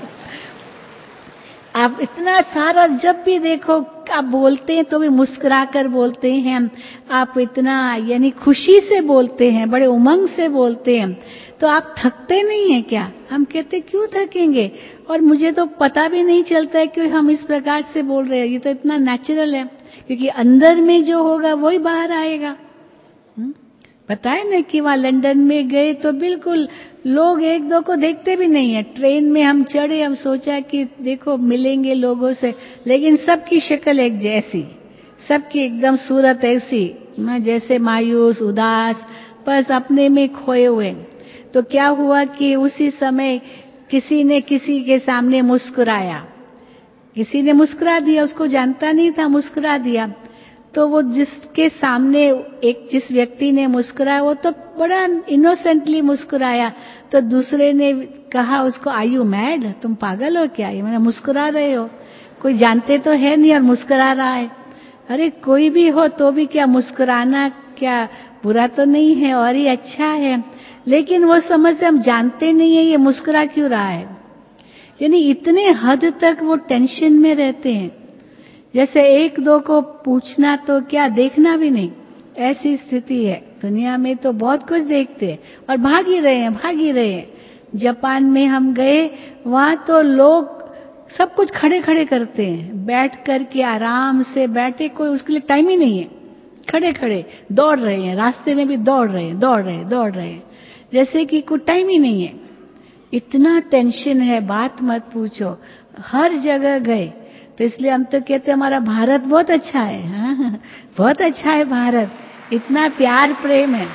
आप इतना सारा जब भी देखो आप बोलते हैं तो भी मुस्कुरा कर बोलते हैं, आप इतना यानी खुशी से बोलते हैं, बड़े उमंग से बोलते हैं, तो आप थकते नहीं हैं क्या? हम कहते क्यों थकेंगे, और मुझे तो पता भी नहीं चलता है कि हम इस प्रकार से बोल रहे हैं, ये तो इतना नेचुरल है, क्योंकि अंदर में जो होगा वही बाहर आएगा। बताए ना कि वहां लंदन में गए तो बिल्कुल लोग एक दो को देखते भी नहीं है। ट्रेन में हम चढ़े, हम सोचा कि देखो मिलेंगे लोगों से, लेकिन सबकी शक्ल एक जैसी, सबकी एकदम सूरत ऐसी, जैसे मायूस उदास, बस अपने में खोए हुए। तो क्या हुआ कि उसी समय किसी ने किसी के सामने मुस्कुराया, किसी ने मुस्कुरा दिया, उसको जानता नहीं था, मुस्कुरा दिया। तो वो जिसके सामने जिस व्यक्ति ने मुस्कुराया वो तो बड़ा इनोसेंटली मुस्कुराया, तो दूसरे ने कहा उसको, आर यू मैड, तुम पागल हो क्या, ये मैंने मुस्कुरा रहे हो, कोई जानते तो है नहीं और मुस्कुरा रहा है। अरे कोई भी हो तो भी क्या मुस्कुराना क्या बुरा तो नहीं है और ही अच्छा है, लेकिन वो समझते हम जानते नहीं है ये मुस्कुरा क्यों रहा है। यानी इतने हद तक वो टेंशन में रहते हैं, जैसे एक दो को पूछना तो क्या देखना भी नहीं, ऐसी स्थिति है। दुनिया में तो बहुत कुछ देखते हैं और भाग ही रहे हैं, भाग ही रहे हैं। जापान में हम गए, वहां तो लोग सब कुछ खड़े खड़े करते हैं, बैठ करके आराम से बैठे, कोई उसके लिए टाइम ही नहीं है, खड़े खड़े दौड़ रहे हैं, रास्ते में भी दौड़ रहे हैं, दौड़ रहे हैं, जैसे कि कोई टाइम ही नहीं है। इतना टेंशन है, बात मत पूछो, हर जगह गए। तो इसलिए हम तो कहते हैं हमारा भारत बहुत अच्छा है, हाँ? बहुत अच्छा है भारत, इतना प्यार प्रेम है,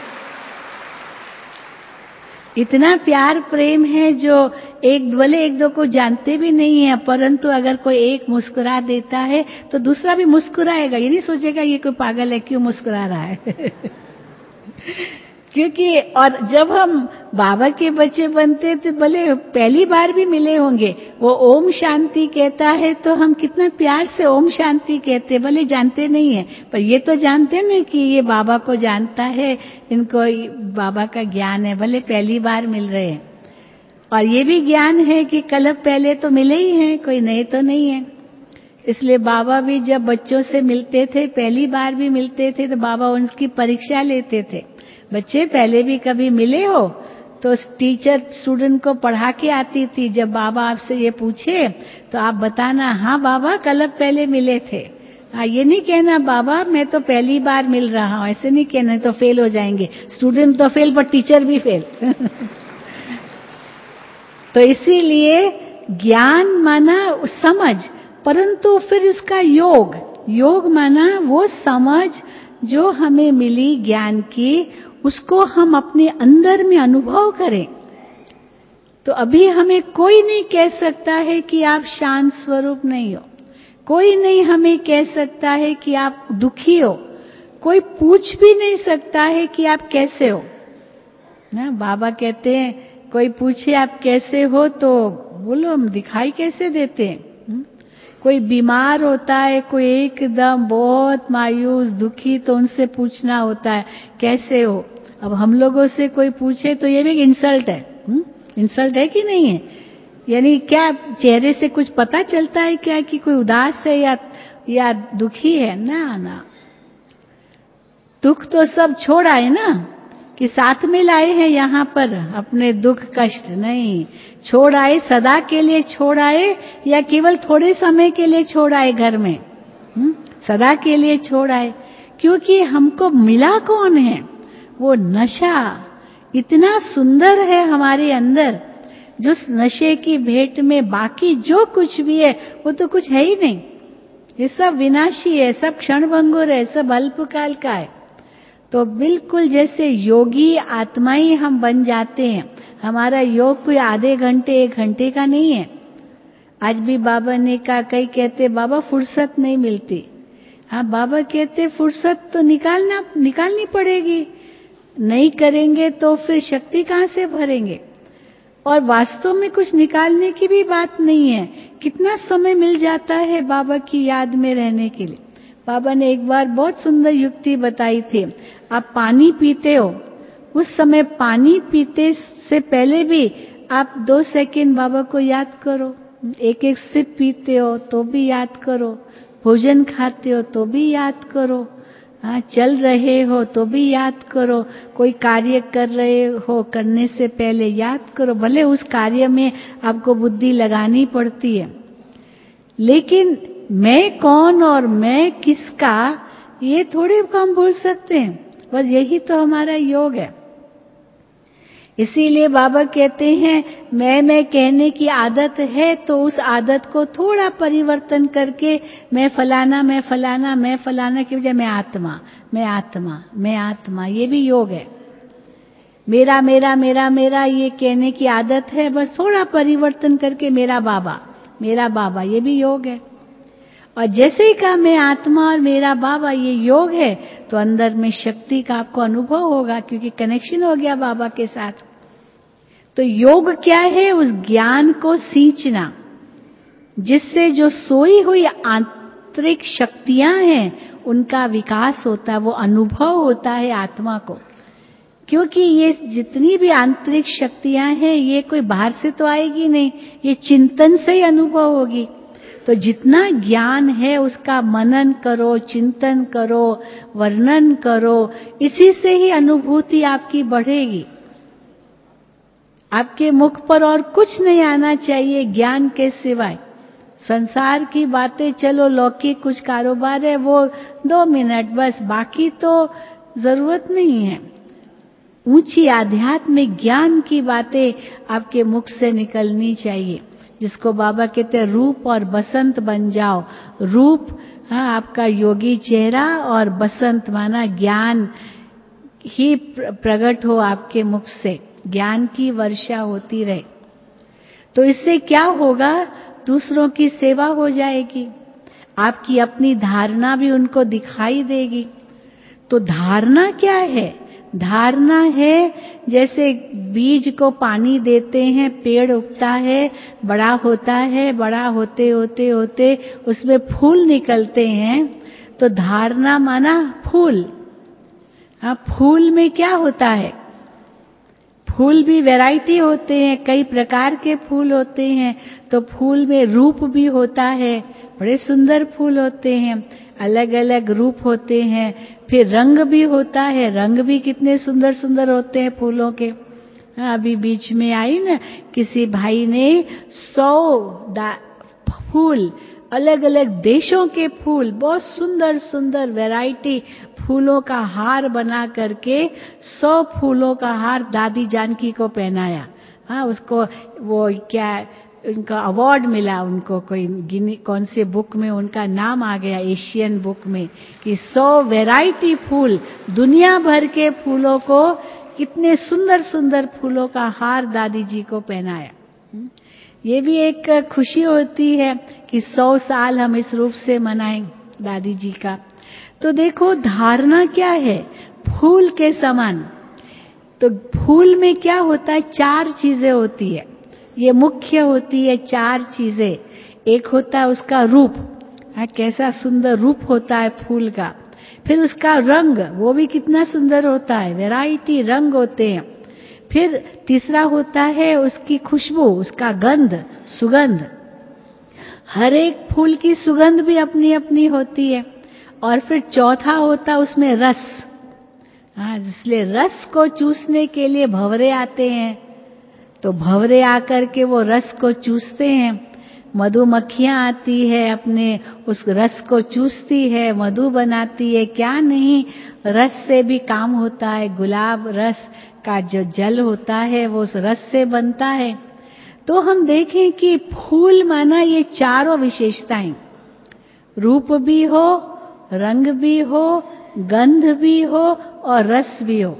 इतना प्यार प्रेम है, जो एक दो को जानते भी नहीं है, परंतु अगर कोई एक मुस्कुरा देता है तो दूसरा भी मुस्कुराएगा, ये नहीं सोचेगा ये कोई पागल है क्यों मुस्कुरा रहा है। क्योंकि और जब हम बाबा के बच्चे बनते तो भले पहली बार भी मिले होंगे, वो ओम शांति कहता है तो हम कितना प्यार से ओम शांति कहते, भले जानते नहीं है, पर ये तो जानते ना कि ये बाबा को जानता है, इनको बाबा का ज्ञान है, भले पहली बार मिल रहे हैं। और ये भी ज्ञान है कि कल पहले तो मिले ही हैं, कोई नए तो नहीं है। इसलिए बाबा भी जब बच्चों से मिलते थे, पहली बार भी मिलते थे, तो बाबा उनकी परीक्षा लेते थे। बच्चे पहले भी कभी मिले हो? तो टीचर स्टूडेंट को पढ़ा के आती थी, जब बाबा आपसे ये पूछे तो आप बताना हाँ बाबा कल पहले मिले थे। हाँ, ये नहीं कहना बाबा मैं तो पहली बार मिल रहा हूँ, ऐसे नहीं कहना, तो फेल हो जाएंगे। स्टूडेंट तो फेल पर टीचर भी फेल। तो इसीलिए ज्ञान माना समझ, परंतु फिर इसका योग माना वो समझ जो हमें मिली ज्ञान की, उसको हम अपने अंदर में अनुभव करें। तो अभी हमें कोई नहीं कह सकता है कि आप शांत स्वरूप नहीं हो, कोई नहीं हमें कह सकता है कि आप दुखी हो, कोई पूछ भी नहीं सकता है कि आप कैसे हो ना। बाबा कहते हैं कोई पूछे आप कैसे हो तो बोलो, हम दिखाई कैसे देते हैं? कोई बीमार होता है, कोई एकदम बहुत मायूस दुखी, तो उनसे पूछना होता है कैसे हो। अब हम लोगों से कोई पूछे तो ये भी इंसल्ट है। इंसल्ट है कि नहीं है? यानी क्या चेहरे से कुछ पता चलता है क्या कि कोई उदास है या दुखी है? ना ना, दुख तो सब छोड़ आए ना, कि साथ में लाए हैं यहाँ पर अपने दुख कष्ट? नहीं, छोड़ आए, सदा के लिए छोड़ आए या केवल थोड़े समय के लिए छोड़ आए घर में? सदा के लिए छोड़ आए, क्योंकि हमको मिला कौन है? वो नशा इतना सुंदर है हमारे अंदर, जो नशे की भेंट में बाकी जो कुछ भी है वो तो कुछ है ही नहीं। ये सब विनाशी है, सब क्षणभंगुर है, सब अल्पकाल का है। तो बिल्कुल जैसे योगी आत्मा ही हम बन जाते हैं। हमारा योग कोई आधे घंटे 1 घंटे का नहीं है। आज भी बाबा ने कहा, कई कहते बाबा फुर्सत नहीं मिलती। हाँ, बाबा कहते फुर्सत तो निकालनी पड़ेगी, नहीं करेंगे तो फिर शक्ति कहाँ से भरेंगे? और वास्तव में कुछ निकालने की भी बात नहीं है। कितना समय मिल जाता है बाबा की याद में रहने के लिए। बाबा ने एक बार बहुत सुंदर युक्ति बताई थी। आप पानी पीते हो, उस समय पानी पीते से पहले भी आप 2 सेकंड बाबा को याद करो। एक सिप पीते हो तो भी याद करो, भोजन खाते हो तो भी याद करो, हाँ, चल रहे हो तो भी याद करो, कोई कार्य कर रहे हो करने से पहले याद करो। भले उस कार्य में आपको बुद्धि लगानी पड़ती है, लेकिन मैं कौन और मैं किसका, ये थोड़े हम भूल सकते हैं। बस यही तो हमारा योग है। इसीलिए बाबा कहते हैं मैं कहने की आदत है, तो उस आदत को थोड़ा परिवर्तन करके मैं फलाना की बजाय मैं आत्मा, ये भी योग है। मेरा ये कहने की आदत है, बस थोड़ा परिवर्तन करके मेरा बाबा, ये भी योग है। और जैसे ही कहा मैं आत्मा और मेरा बाबा, ये योग है, तो अंदर में शक्ति का आपको अनुभव होगा, क्योंकि कनेक्शन हो गया बाबा के साथ। तो योग क्या है? उस ज्ञान को सींचना, जिससे जो सोई हुई आंतरिक शक्तियां हैं उनका विकास होता है, वो अनुभव होता है आत्मा को। क्योंकि ये जितनी भी आंतरिक शक्तियां हैं, ये कोई बाहर से तो आएगी नहीं, ये चिंतन से ही अनुभव होगी। तो जितना ज्ञान है उसका मनन करो, चिंतन करो, वर्णन करो, इसी से ही अनुभूति आपकी बढ़ेगी। आपके मुख पर और कुछ नहीं आना चाहिए ज्ञान के सिवाय। संसार की बातें, चलो लौकिक कुछ कारोबार है वो 2 मिनट बस, बाकी तो जरूरत नहीं है। ऊंची आध्यात्मिक ज्ञान की बातें आपके मुख से निकलनी चाहिए, जिसको बाबा कहते हैं रूप और बसंत बन जाओ। रूप, हाँ, आपका योगी चेहरा, और बसंत माना ज्ञान ही प्रकट हो आपके मुख से, ज्ञान की वर्षा होती रहे। तो इससे क्या होगा? दूसरों की सेवा हो जाएगी, आपकी अपनी धारणा भी उनको दिखाई देगी। तो धारणा क्या है? धारणा है जैसे बीज को पानी देते हैं, पेड़ उगता है, बड़ा होता है, बड़ा होते होते होते उसमें फूल निकलते हैं। तो धारणा माना फूल। हाँ, फूल में क्या होता है? फूल भी वैरायटी होते हैं, कई प्रकार के फूल होते हैं। तो फूल में रूप भी होता है, बड़े सुंदर फूल होते हैं, अलग अलग रूप होते हैं। फिर रंग भी होता है, रंग भी कितने सुंदर सुंदर होते हैं फूलों के। अभी बीच में आई ना, किसी भाई ने 100 फूल, अलग अलग देशों के फूल, बहुत सुंदर सुंदर वैरायटी फूलों का हार बना करके 100 फूलों का हार दादी जानकी को पहनाया। हाँ, उसको वो क्या, उनका अवार्ड मिला उनको, कोई कौन से बुक में उनका नाम आ गया, एशियन बुक में, कि 100 वैरायटी फूल, दुनिया भर के फूलों को, कितने सुंदर सुंदर फूलों का हार दादी जी को पहनाया। ये भी एक खुशी होती है कि 100 साल हम इस रूप से मनाएं दादी जी का। तो देखो धारणा क्या है? फूल के समान। तो फूल में क्या होता है? 4 चीजें होती है। ये मुख्य होती है 4 चीजें। एक होता है उसका रूप, कैसा सुंदर रूप होता है फूल का। फिर उसका रंग, वो भी कितना सुंदर होता है, वैरायटी रंग होते हैं। फिर तीसरा होता है उसकी खुशबू, उसका गंध, सुगंध। हर एक फूल की सुगंध भी अपनी अपनी होती है। और फिर चौथा होता उसमें रस। इसलिए रस को चूसने के लिए भंवरे आते हैं, तो भंवरे आकर के वो रस को चूसते हैं। मधुमक्खियां आती है, अपने उस रस को चूसती है, मधु बनाती है। क्या नहीं, रस से भी काम होता है। गुलाब रस का जो जल होता है वो उस रस से बनता है। तो हम देखें कि फूल माना ये चारों विशेषताएं, रूप भी हो, रंग भी हो, गंध भी हो और रस भी हो।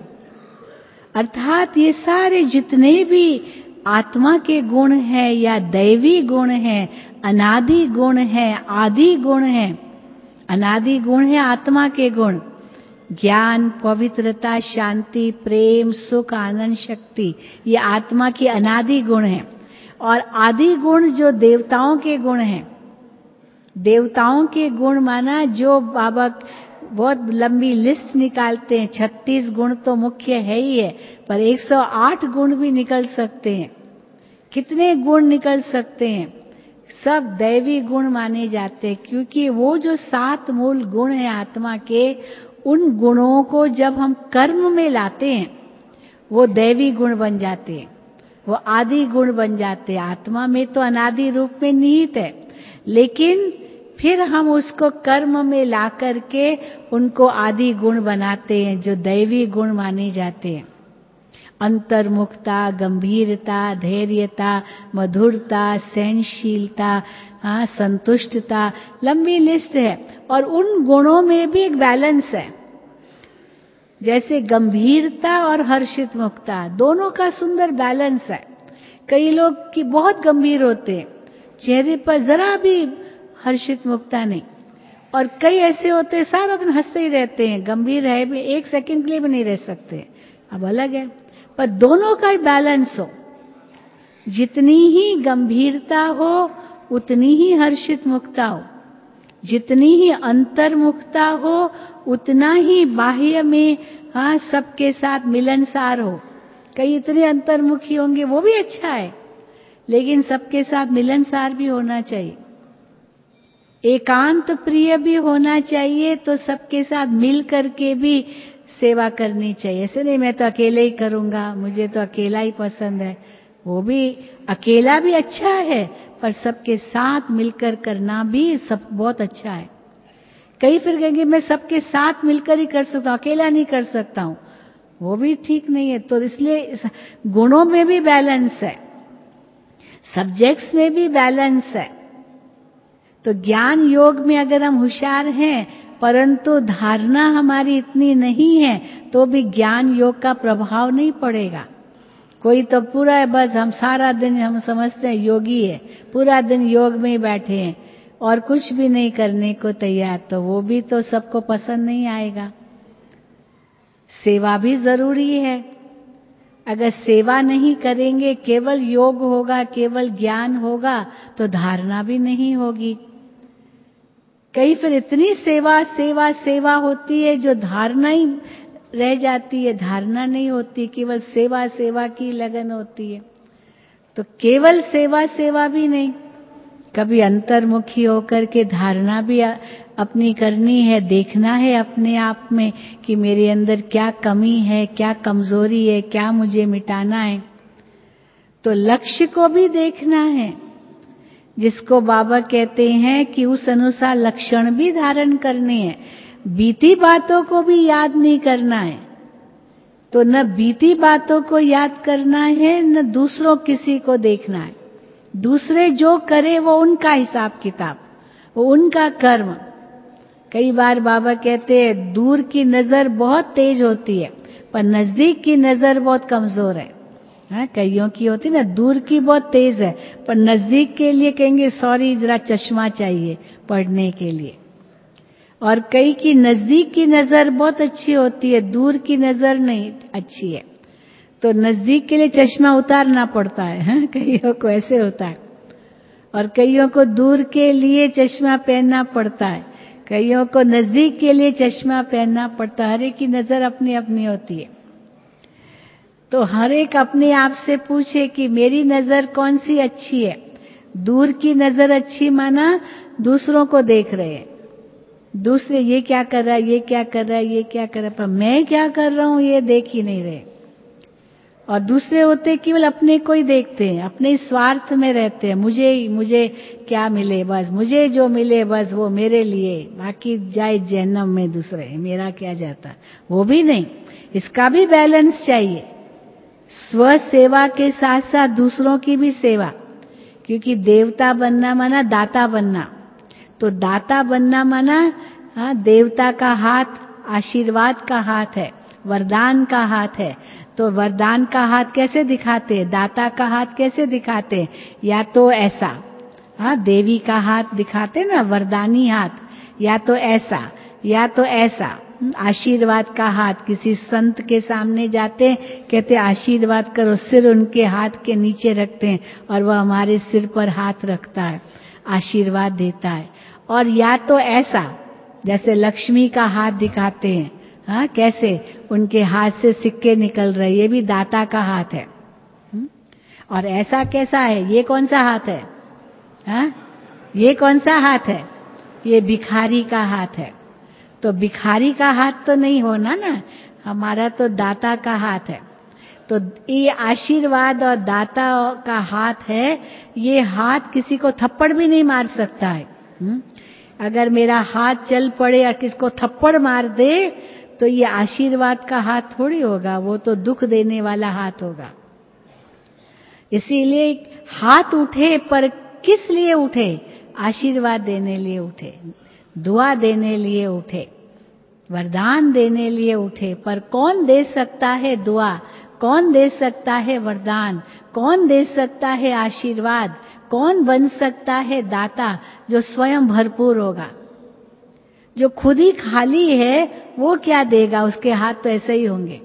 अर्थात ये सारे जितने भी आत्मा के गुण हैं या दैवी गुण हैं, अनादि गुण हैं, आदि गुण हैं। अनादि गुण है आत्मा के गुण, ज्ञान, पवित्रता, शांति, प्रेम, सुख, आनंद, शक्ति, ये आत्मा की अनादि गुण हैं। और आदि गुण जो देवताओं के गुण हैं, देवताओं के गुण माना जो बाबा बहुत लंबी लिस्ट निकालते हैं। 36 गुण तो मुख्य है ही है, पर 108 गुण भी निकल सकते हैं। कितने गुण निकल सकते हैं, सब दैवी गुण माने जाते हैं। क्योंकि वो जो 7 मूल गुण हैं आत्मा के, उन गुणों को जब हम कर्म में लाते हैं वो दैवी गुण बन जाते हैं, वो आदि गुण बन जाते हैं। आत्मा में तो अनादि रूप में निहित है, लेकिन फिर हम उसको कर्म में ला करके उनको आदि गुण बनाते हैं जो दैवी गुण माने जाते हैं। अंतर्मुखता, गंभीरता, धैर्यता, मधुरता, सहनशीलता, संतुष्टता, लंबी लिस्ट है। और उन गुणों में भी एक बैलेंस है। जैसे गंभीरता और हर्षित मुक्ता, दोनों का सुंदर बैलेंस है। कई लोग की बहुत गंभीर होते हैं, चेहरे पर जरा भी हर्षित मुक्ता नहीं। और कई ऐसे होते हैं सारा दिन हंसते ही रहते हैं, गंभीर है भी, 1 सेकंड के लिए भी नहीं रह सकते। अब अलग है, पर दोनों का ही बैलेंस हो। जितनी ही गंभीरता हो उतनी ही हर्षित मुक्ता हो, जितनी ही अंतर्मुखता हो उतना ही बाह्य में सबके साथ मिलनसार हो। कई इतने अंतर्मुखी होंगे, वो भी अच्छा है, लेकिन सबके साथ मिलनसार भी होना चाहिए। एकांत प्रिय भी होना चाहिए, तो सबके साथ मिल करके भी सेवा करनी चाहिए। ऐसे नहीं मैं तो अकेले ही करूंगा, मुझे तो अकेला ही पसंद है। वो भी अकेला भी अच्छा है, पर सबके साथ मिलकर करना भी सब बहुत अच्छा है। कई फिर कहेंगे मैं सबके साथ मिलकर ही कर सकता हूँ, अकेला नहीं कर सकता हूँ, वो भी ठीक नहीं है। तो इसलिए गुणों में भी बैलेंस है, सब्जेक्ट्स में भी बैलेंस है। तो ज्ञान योग में अगर हम होशियार हैं परंतु धारणा हमारी इतनी नहीं है, तो भी ज्ञान योग का प्रभाव नहीं पड़ेगा। कोई तो पूरा है, बस हम सारा दिन हम समझते हैं योगी है, पूरा दिन योग में ही बैठे हैं और कुछ भी नहीं करने को तैयार, तो वो भी तो सबको पसंद नहीं आएगा। सेवा भी जरूरी है। अगर सेवा नहीं करेंगे, केवल योग होगा, केवल ज्ञान होगा, तो धारणा भी नहीं होगी। कई फिर इतनी सेवा सेवा सेवा होती है जो धारणा ही रह जाती है, धारणा नहीं होती, केवल सेवा सेवा की लगन होती है। तो केवल सेवा सेवा भी नहीं, कभी अंतर्मुखी होकर के धारणा भी अपनी करनी है, देखना है अपने आप में कि मेरे अंदर क्या कमी है, क्या कमजोरी है, क्या मुझे मिटाना है। तो लक्ष्य को भी देखना है, जिसको बाबा कहते हैं कि उस अनुसार लक्षण भी धारण करने हैं। बीती बातों को भी याद नहीं करना है, तो न बीती बातों को याद करना है, न दूसरों किसी को देखना है। दूसरे जो करे वो उनका हिसाब किताब, वो उनका कर्म। कई बार बाबा कहते हैं दूर की नजर बहुत तेज होती है, पर नजदीक की नजर बहुत कमजोर है। कईयों की होती ना, दूर की बहुत तेज है, पर नजदीक के लिए कहेंगे सॉरी जरा चश्मा चाहिए पढ़ने के लिए। और कई की नजदीक की नजर बहुत अच्छी होती है, दूर की नजर नहीं अच्छी है। तो नजदीक के लिए चश्मा उतारना पड़ता है, कईयों को ऐसे होता है, और कईयों को दूर के लिए चश्मा पहनना पड़ता है, कईयों को नजदीक के लिए चश्मा पहनना पड़ता है। हर एक की नजर अपनी अपनी होती है। तो हर एक अपने आप से पूछे कि मेरी नजर कौन सी अच्छी है। दूर की नजर अच्छी माना दूसरों को देख रहे हैं, दूसरे ये क्या कर रहा है, ये क्या कर रहा है, ये क्या कर रहा है, पर मैं क्या कर रहा हूं ये देख ही नहीं रहे। और दूसरे होते केवल अपने को ही देखते हैं, अपने स्वार्थ में रहते हैं, मुझे क्या मिले बस, मुझे जो मिले बस वो मेरे लिए, बाकी जाए जहन्नम में दूसरे, मेरा क्या जाता। वो भी नहीं, इसका भी बैलेंस चाहिए। स्व सेवा के साथ साथ दूसरों की भी सेवा, क्योंकि देवता बनना माना दाता बनना। तो दाता बनना माना देवता का हाथ आशीर्वाद का हाथ है, वरदान का हाथ है। तो वरदान का हाथ कैसे दिखाते हैं, दाता का हाथ कैसे दिखाते हैं? या तो ऐसा, देवी का हाथ दिखाते ना, वरदानी हाथ, या तो ऐसा, या तो ऐसा, आशीर्वाद का हाथ। किसी संत के सामने जाते, कहते आशीर्वाद करो, सिर उनके हाथ के नीचे रखते हैं और वह हमारे सिर पर हाथ रखता है, आशीर्वाद देता है। और या तो ऐसा, जैसे लक्ष्मी का हाथ दिखाते हैं, कैसे उनके हाथ से सिक्के निकल रहे, ये भी दाता का हाथ है। और ऐसा कैसा है, ये कौन सा हाथ है? ये कौन सा हाथ है? ये भिखारी का हाथ है। तो भिखारी का हाथ तो नहीं होना ना, हमारा तो दाता का हाथ है। तो ये आशीर्वाद और दाता का हाथ है। ये हाथ किसी को थप्पड़ भी नहीं मार सकता है। अगर मेरा हाथ चल पड़े या किसको थप्पड़ मार दे तो ये आशीर्वाद का हाथ थोड़ी होगा, वो तो दुख देने वाला हाथ होगा। इसीलिए हाथ उठे, पर किस लिए उठे? आशीर्वाद देने लिए उठे, दुआ देने लिए उठे, वरदान देने लिए उठे। पर कौन दे सकता है दुआ, कौन दे सकता है वरदान, कौन दे सकता है आशीर्वाद, कौन बन सकता है दाता? जो स्वयं भरपूर होगा। जो खुद ही खाली है वो क्या देगा? उसके हाथ तो ऐसे ही होंगे।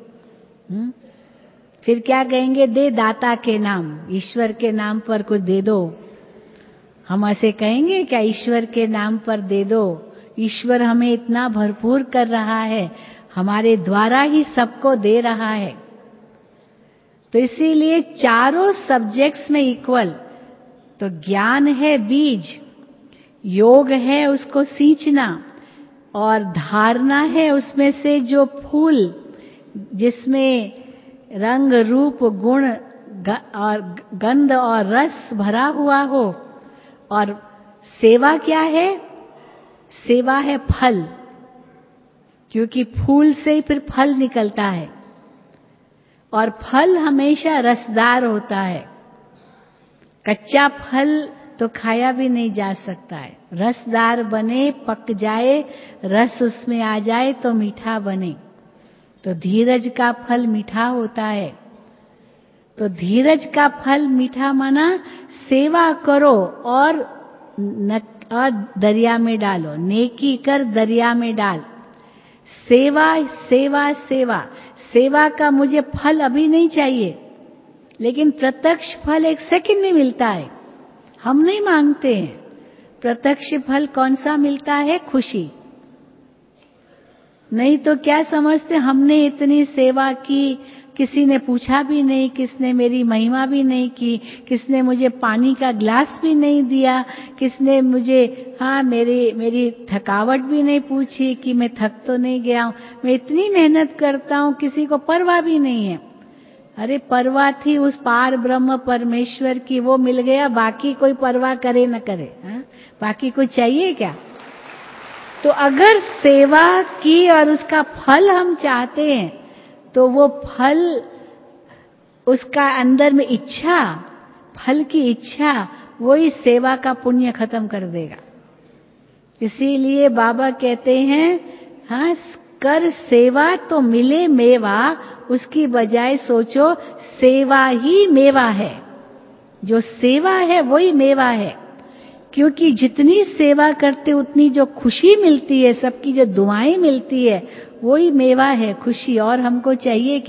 फिर क्या कहेंगे? दे दाता के नाम, ईश्वर के नाम पर कुछ दे दो। हम ऐसे कहेंगे क्या? ईश्वर के नाम पर दे दो। ईश्वर हमें इतना भरपूर कर रहा है, हमारे द्वारा ही सबको दे रहा है। तो इसीलिए चारों सब्जेक्ट्स में इक्वल। तो ज्ञान है बीज, योग है उसको सींचना, और धारणा है उसमें से जो फूल जिसमें रंग रूप गुण और गंध और रस भरा हुआ हो। और सेवा क्या है? सेवा है फल, क्योंकि फूल से ही फिर फल निकलता है, और फल हमेशा रसदार होता है। कच्चा फल तो खाया भी नहीं जा सकता है। रसदार बने, पक जाए, रस उसमें आ जाए तो मीठा बने। तो धीरज का फल मीठा होता है। तो धीरज का फल मीठा माना सेवा करो और दरिया में डालो, नेकी कर दरिया में डाल। सेवा सेवा सेवा, सेवा का मुझे फल अभी नहीं चाहिए, लेकिन प्रत्यक्ष फल एक सेकंड में मिलता है। हम नहीं मांगते हैं। प्रत्यक्ष फल कौन सा मिलता है? खुशी। नहीं तो क्या समझते, हमने इतनी सेवा की, किसी ने पूछा भी नहीं, किसने मेरी महिमा भी नहीं की, किसने मुझे पानी का ग्लास भी नहीं दिया, किसने मुझे मेरी थकावट भी नहीं पूछी कि मैं थक तो नहीं गया हूं। मैं इतनी मेहनत करता हूं, किसी को परवाह भी नहीं है। अरे परवाह थी उस पार ब्रह्म परमेश्वर की, वो मिल गया, बाकी कोई परवाह करे न करे। बाकी कोई चाहिए क्या? तो अगर सेवा की और उसका फल हम चाहते हैं तो वो फल, उसका अंदर में इच्छा, फल की इच्छा, वही सेवा का पुण्य खत्म कर देगा। इसीलिए बाबा कहते हैं, कर सेवा तो मिले मेवा, उसकी बजाय सोचो सेवा ही मेवा है। जो सेवा है वही मेवा है, क्योंकि जितनी सेवा करते उतनी जो खुशी मिलती है, सबकी जो दुआएं मिलती है, वही मेवा है, खुशी। और हमको चाहिए क्या?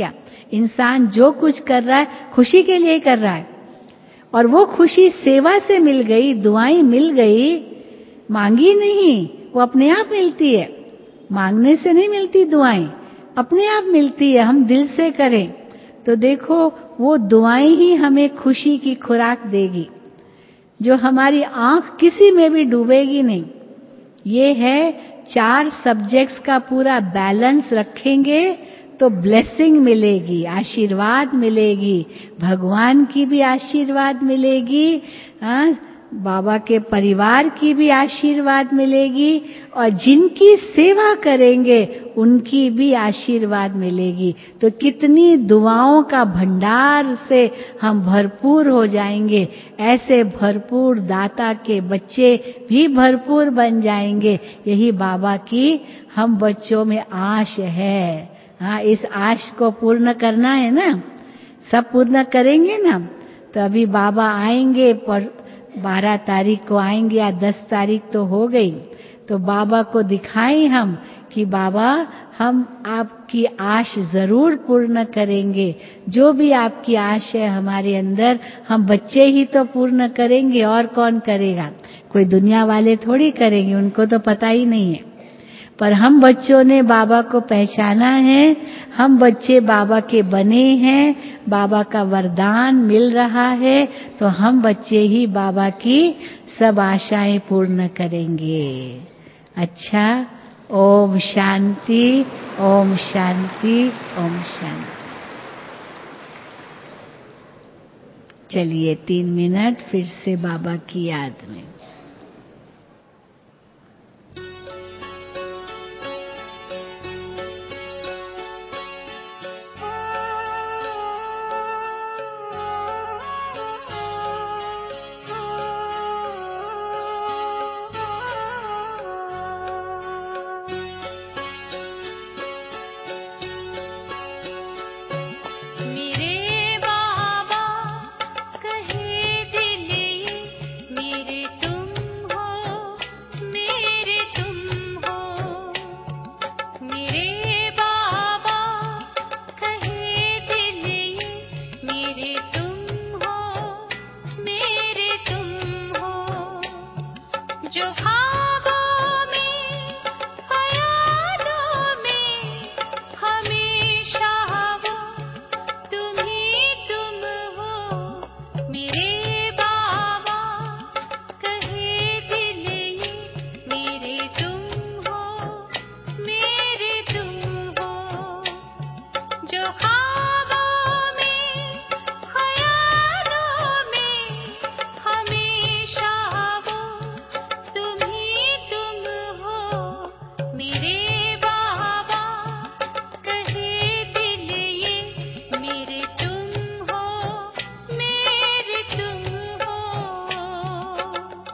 इंसान जो कुछ कर रहा है खुशी के लिए कर रहा है, और वो खुशी सेवा से मिल गई, दुआएं मिल गई, मांगी नहीं, वो अपने आप मिलती है। मांगने से नहीं मिलती दुआएं, अपने आप मिलती है। हम दिल से करें तो देखो वो दुआएं ही हमें खुशी की खुराक देगी, जो हमारी आंख किसी में भी डूबेगी नहीं। ये है 4 सब्जेक्ट्स का पूरा बैलेंस रखेंगे तो ब्लेसिंग मिलेगी, आशीर्वाद मिलेगी, भगवान की भी आशीर्वाद मिलेगी, बाबा के परिवार की भी आशीर्वाद मिलेगी, और जिनकी सेवा करेंगे उनकी भी आशीर्वाद मिलेगी। तो कितनी दुआओं का भंडार से हम भरपूर हो जाएंगे। ऐसे भरपूर दाता के बच्चे भी भरपूर बन जाएंगे। यही बाबा की हम बच्चों में आश है। इस आश को पूर्ण करना है ना, सब पूर्ण करेंगे ना। तो अभी बाबा आएंगे, पर 12 तारीख को आएंगे या 10 तारीख तो हो गई, तो बाबा को दिखाएं हम कि बाबा हम आपकी आश जरूर पूर्ण करेंगे। जो भी आपकी आश है हमारे अंदर, हम बच्चे ही तो पूर्ण करेंगे, और कौन करेगा? कोई दुनिया वाले थोड़ी करेंगे, उनको तो पता ही नहीं है। पर हम बच्चों ने बाबा को पहचाना है, हम बच्चे बाबा के बने हैं, बाबा का वरदान मिल रहा है, तो हम बच्चे ही बाबा की सब आशाएं पूर्ण करेंगे। अच्छा, ओम शांति, ओम शांति, ओम शांति। चलिए 3 मिनट फिर से बाबा की याद में। मेरे बाबा कहे दिल ये मेरे तुम हो, मेरे तुम हो। मेरे बाबा कहे दिल ये मेरे तुम हो, मेरे तुम हो। जो ख्वाबों में ख्यालों में हमेशा वो तुम ही तुम हो। मेरे बाबा कहे दिल ये मेरे तुम हो, मेरे तुम हो। जो ख्वाबों में ख्यालों में हमेशा वो तुम ही तुम हो। मेरे बाबा कहे दिल ये मेरे तुम हो, मेरे तुम हो।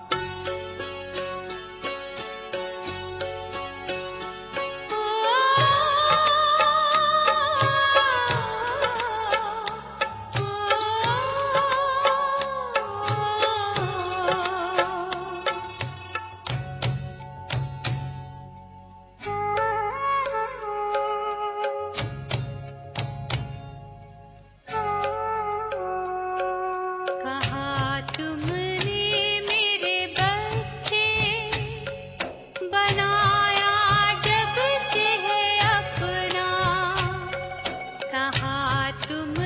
कहा तुमने मेरे बच्चे, बनाया जब से है अपना। कहा तुम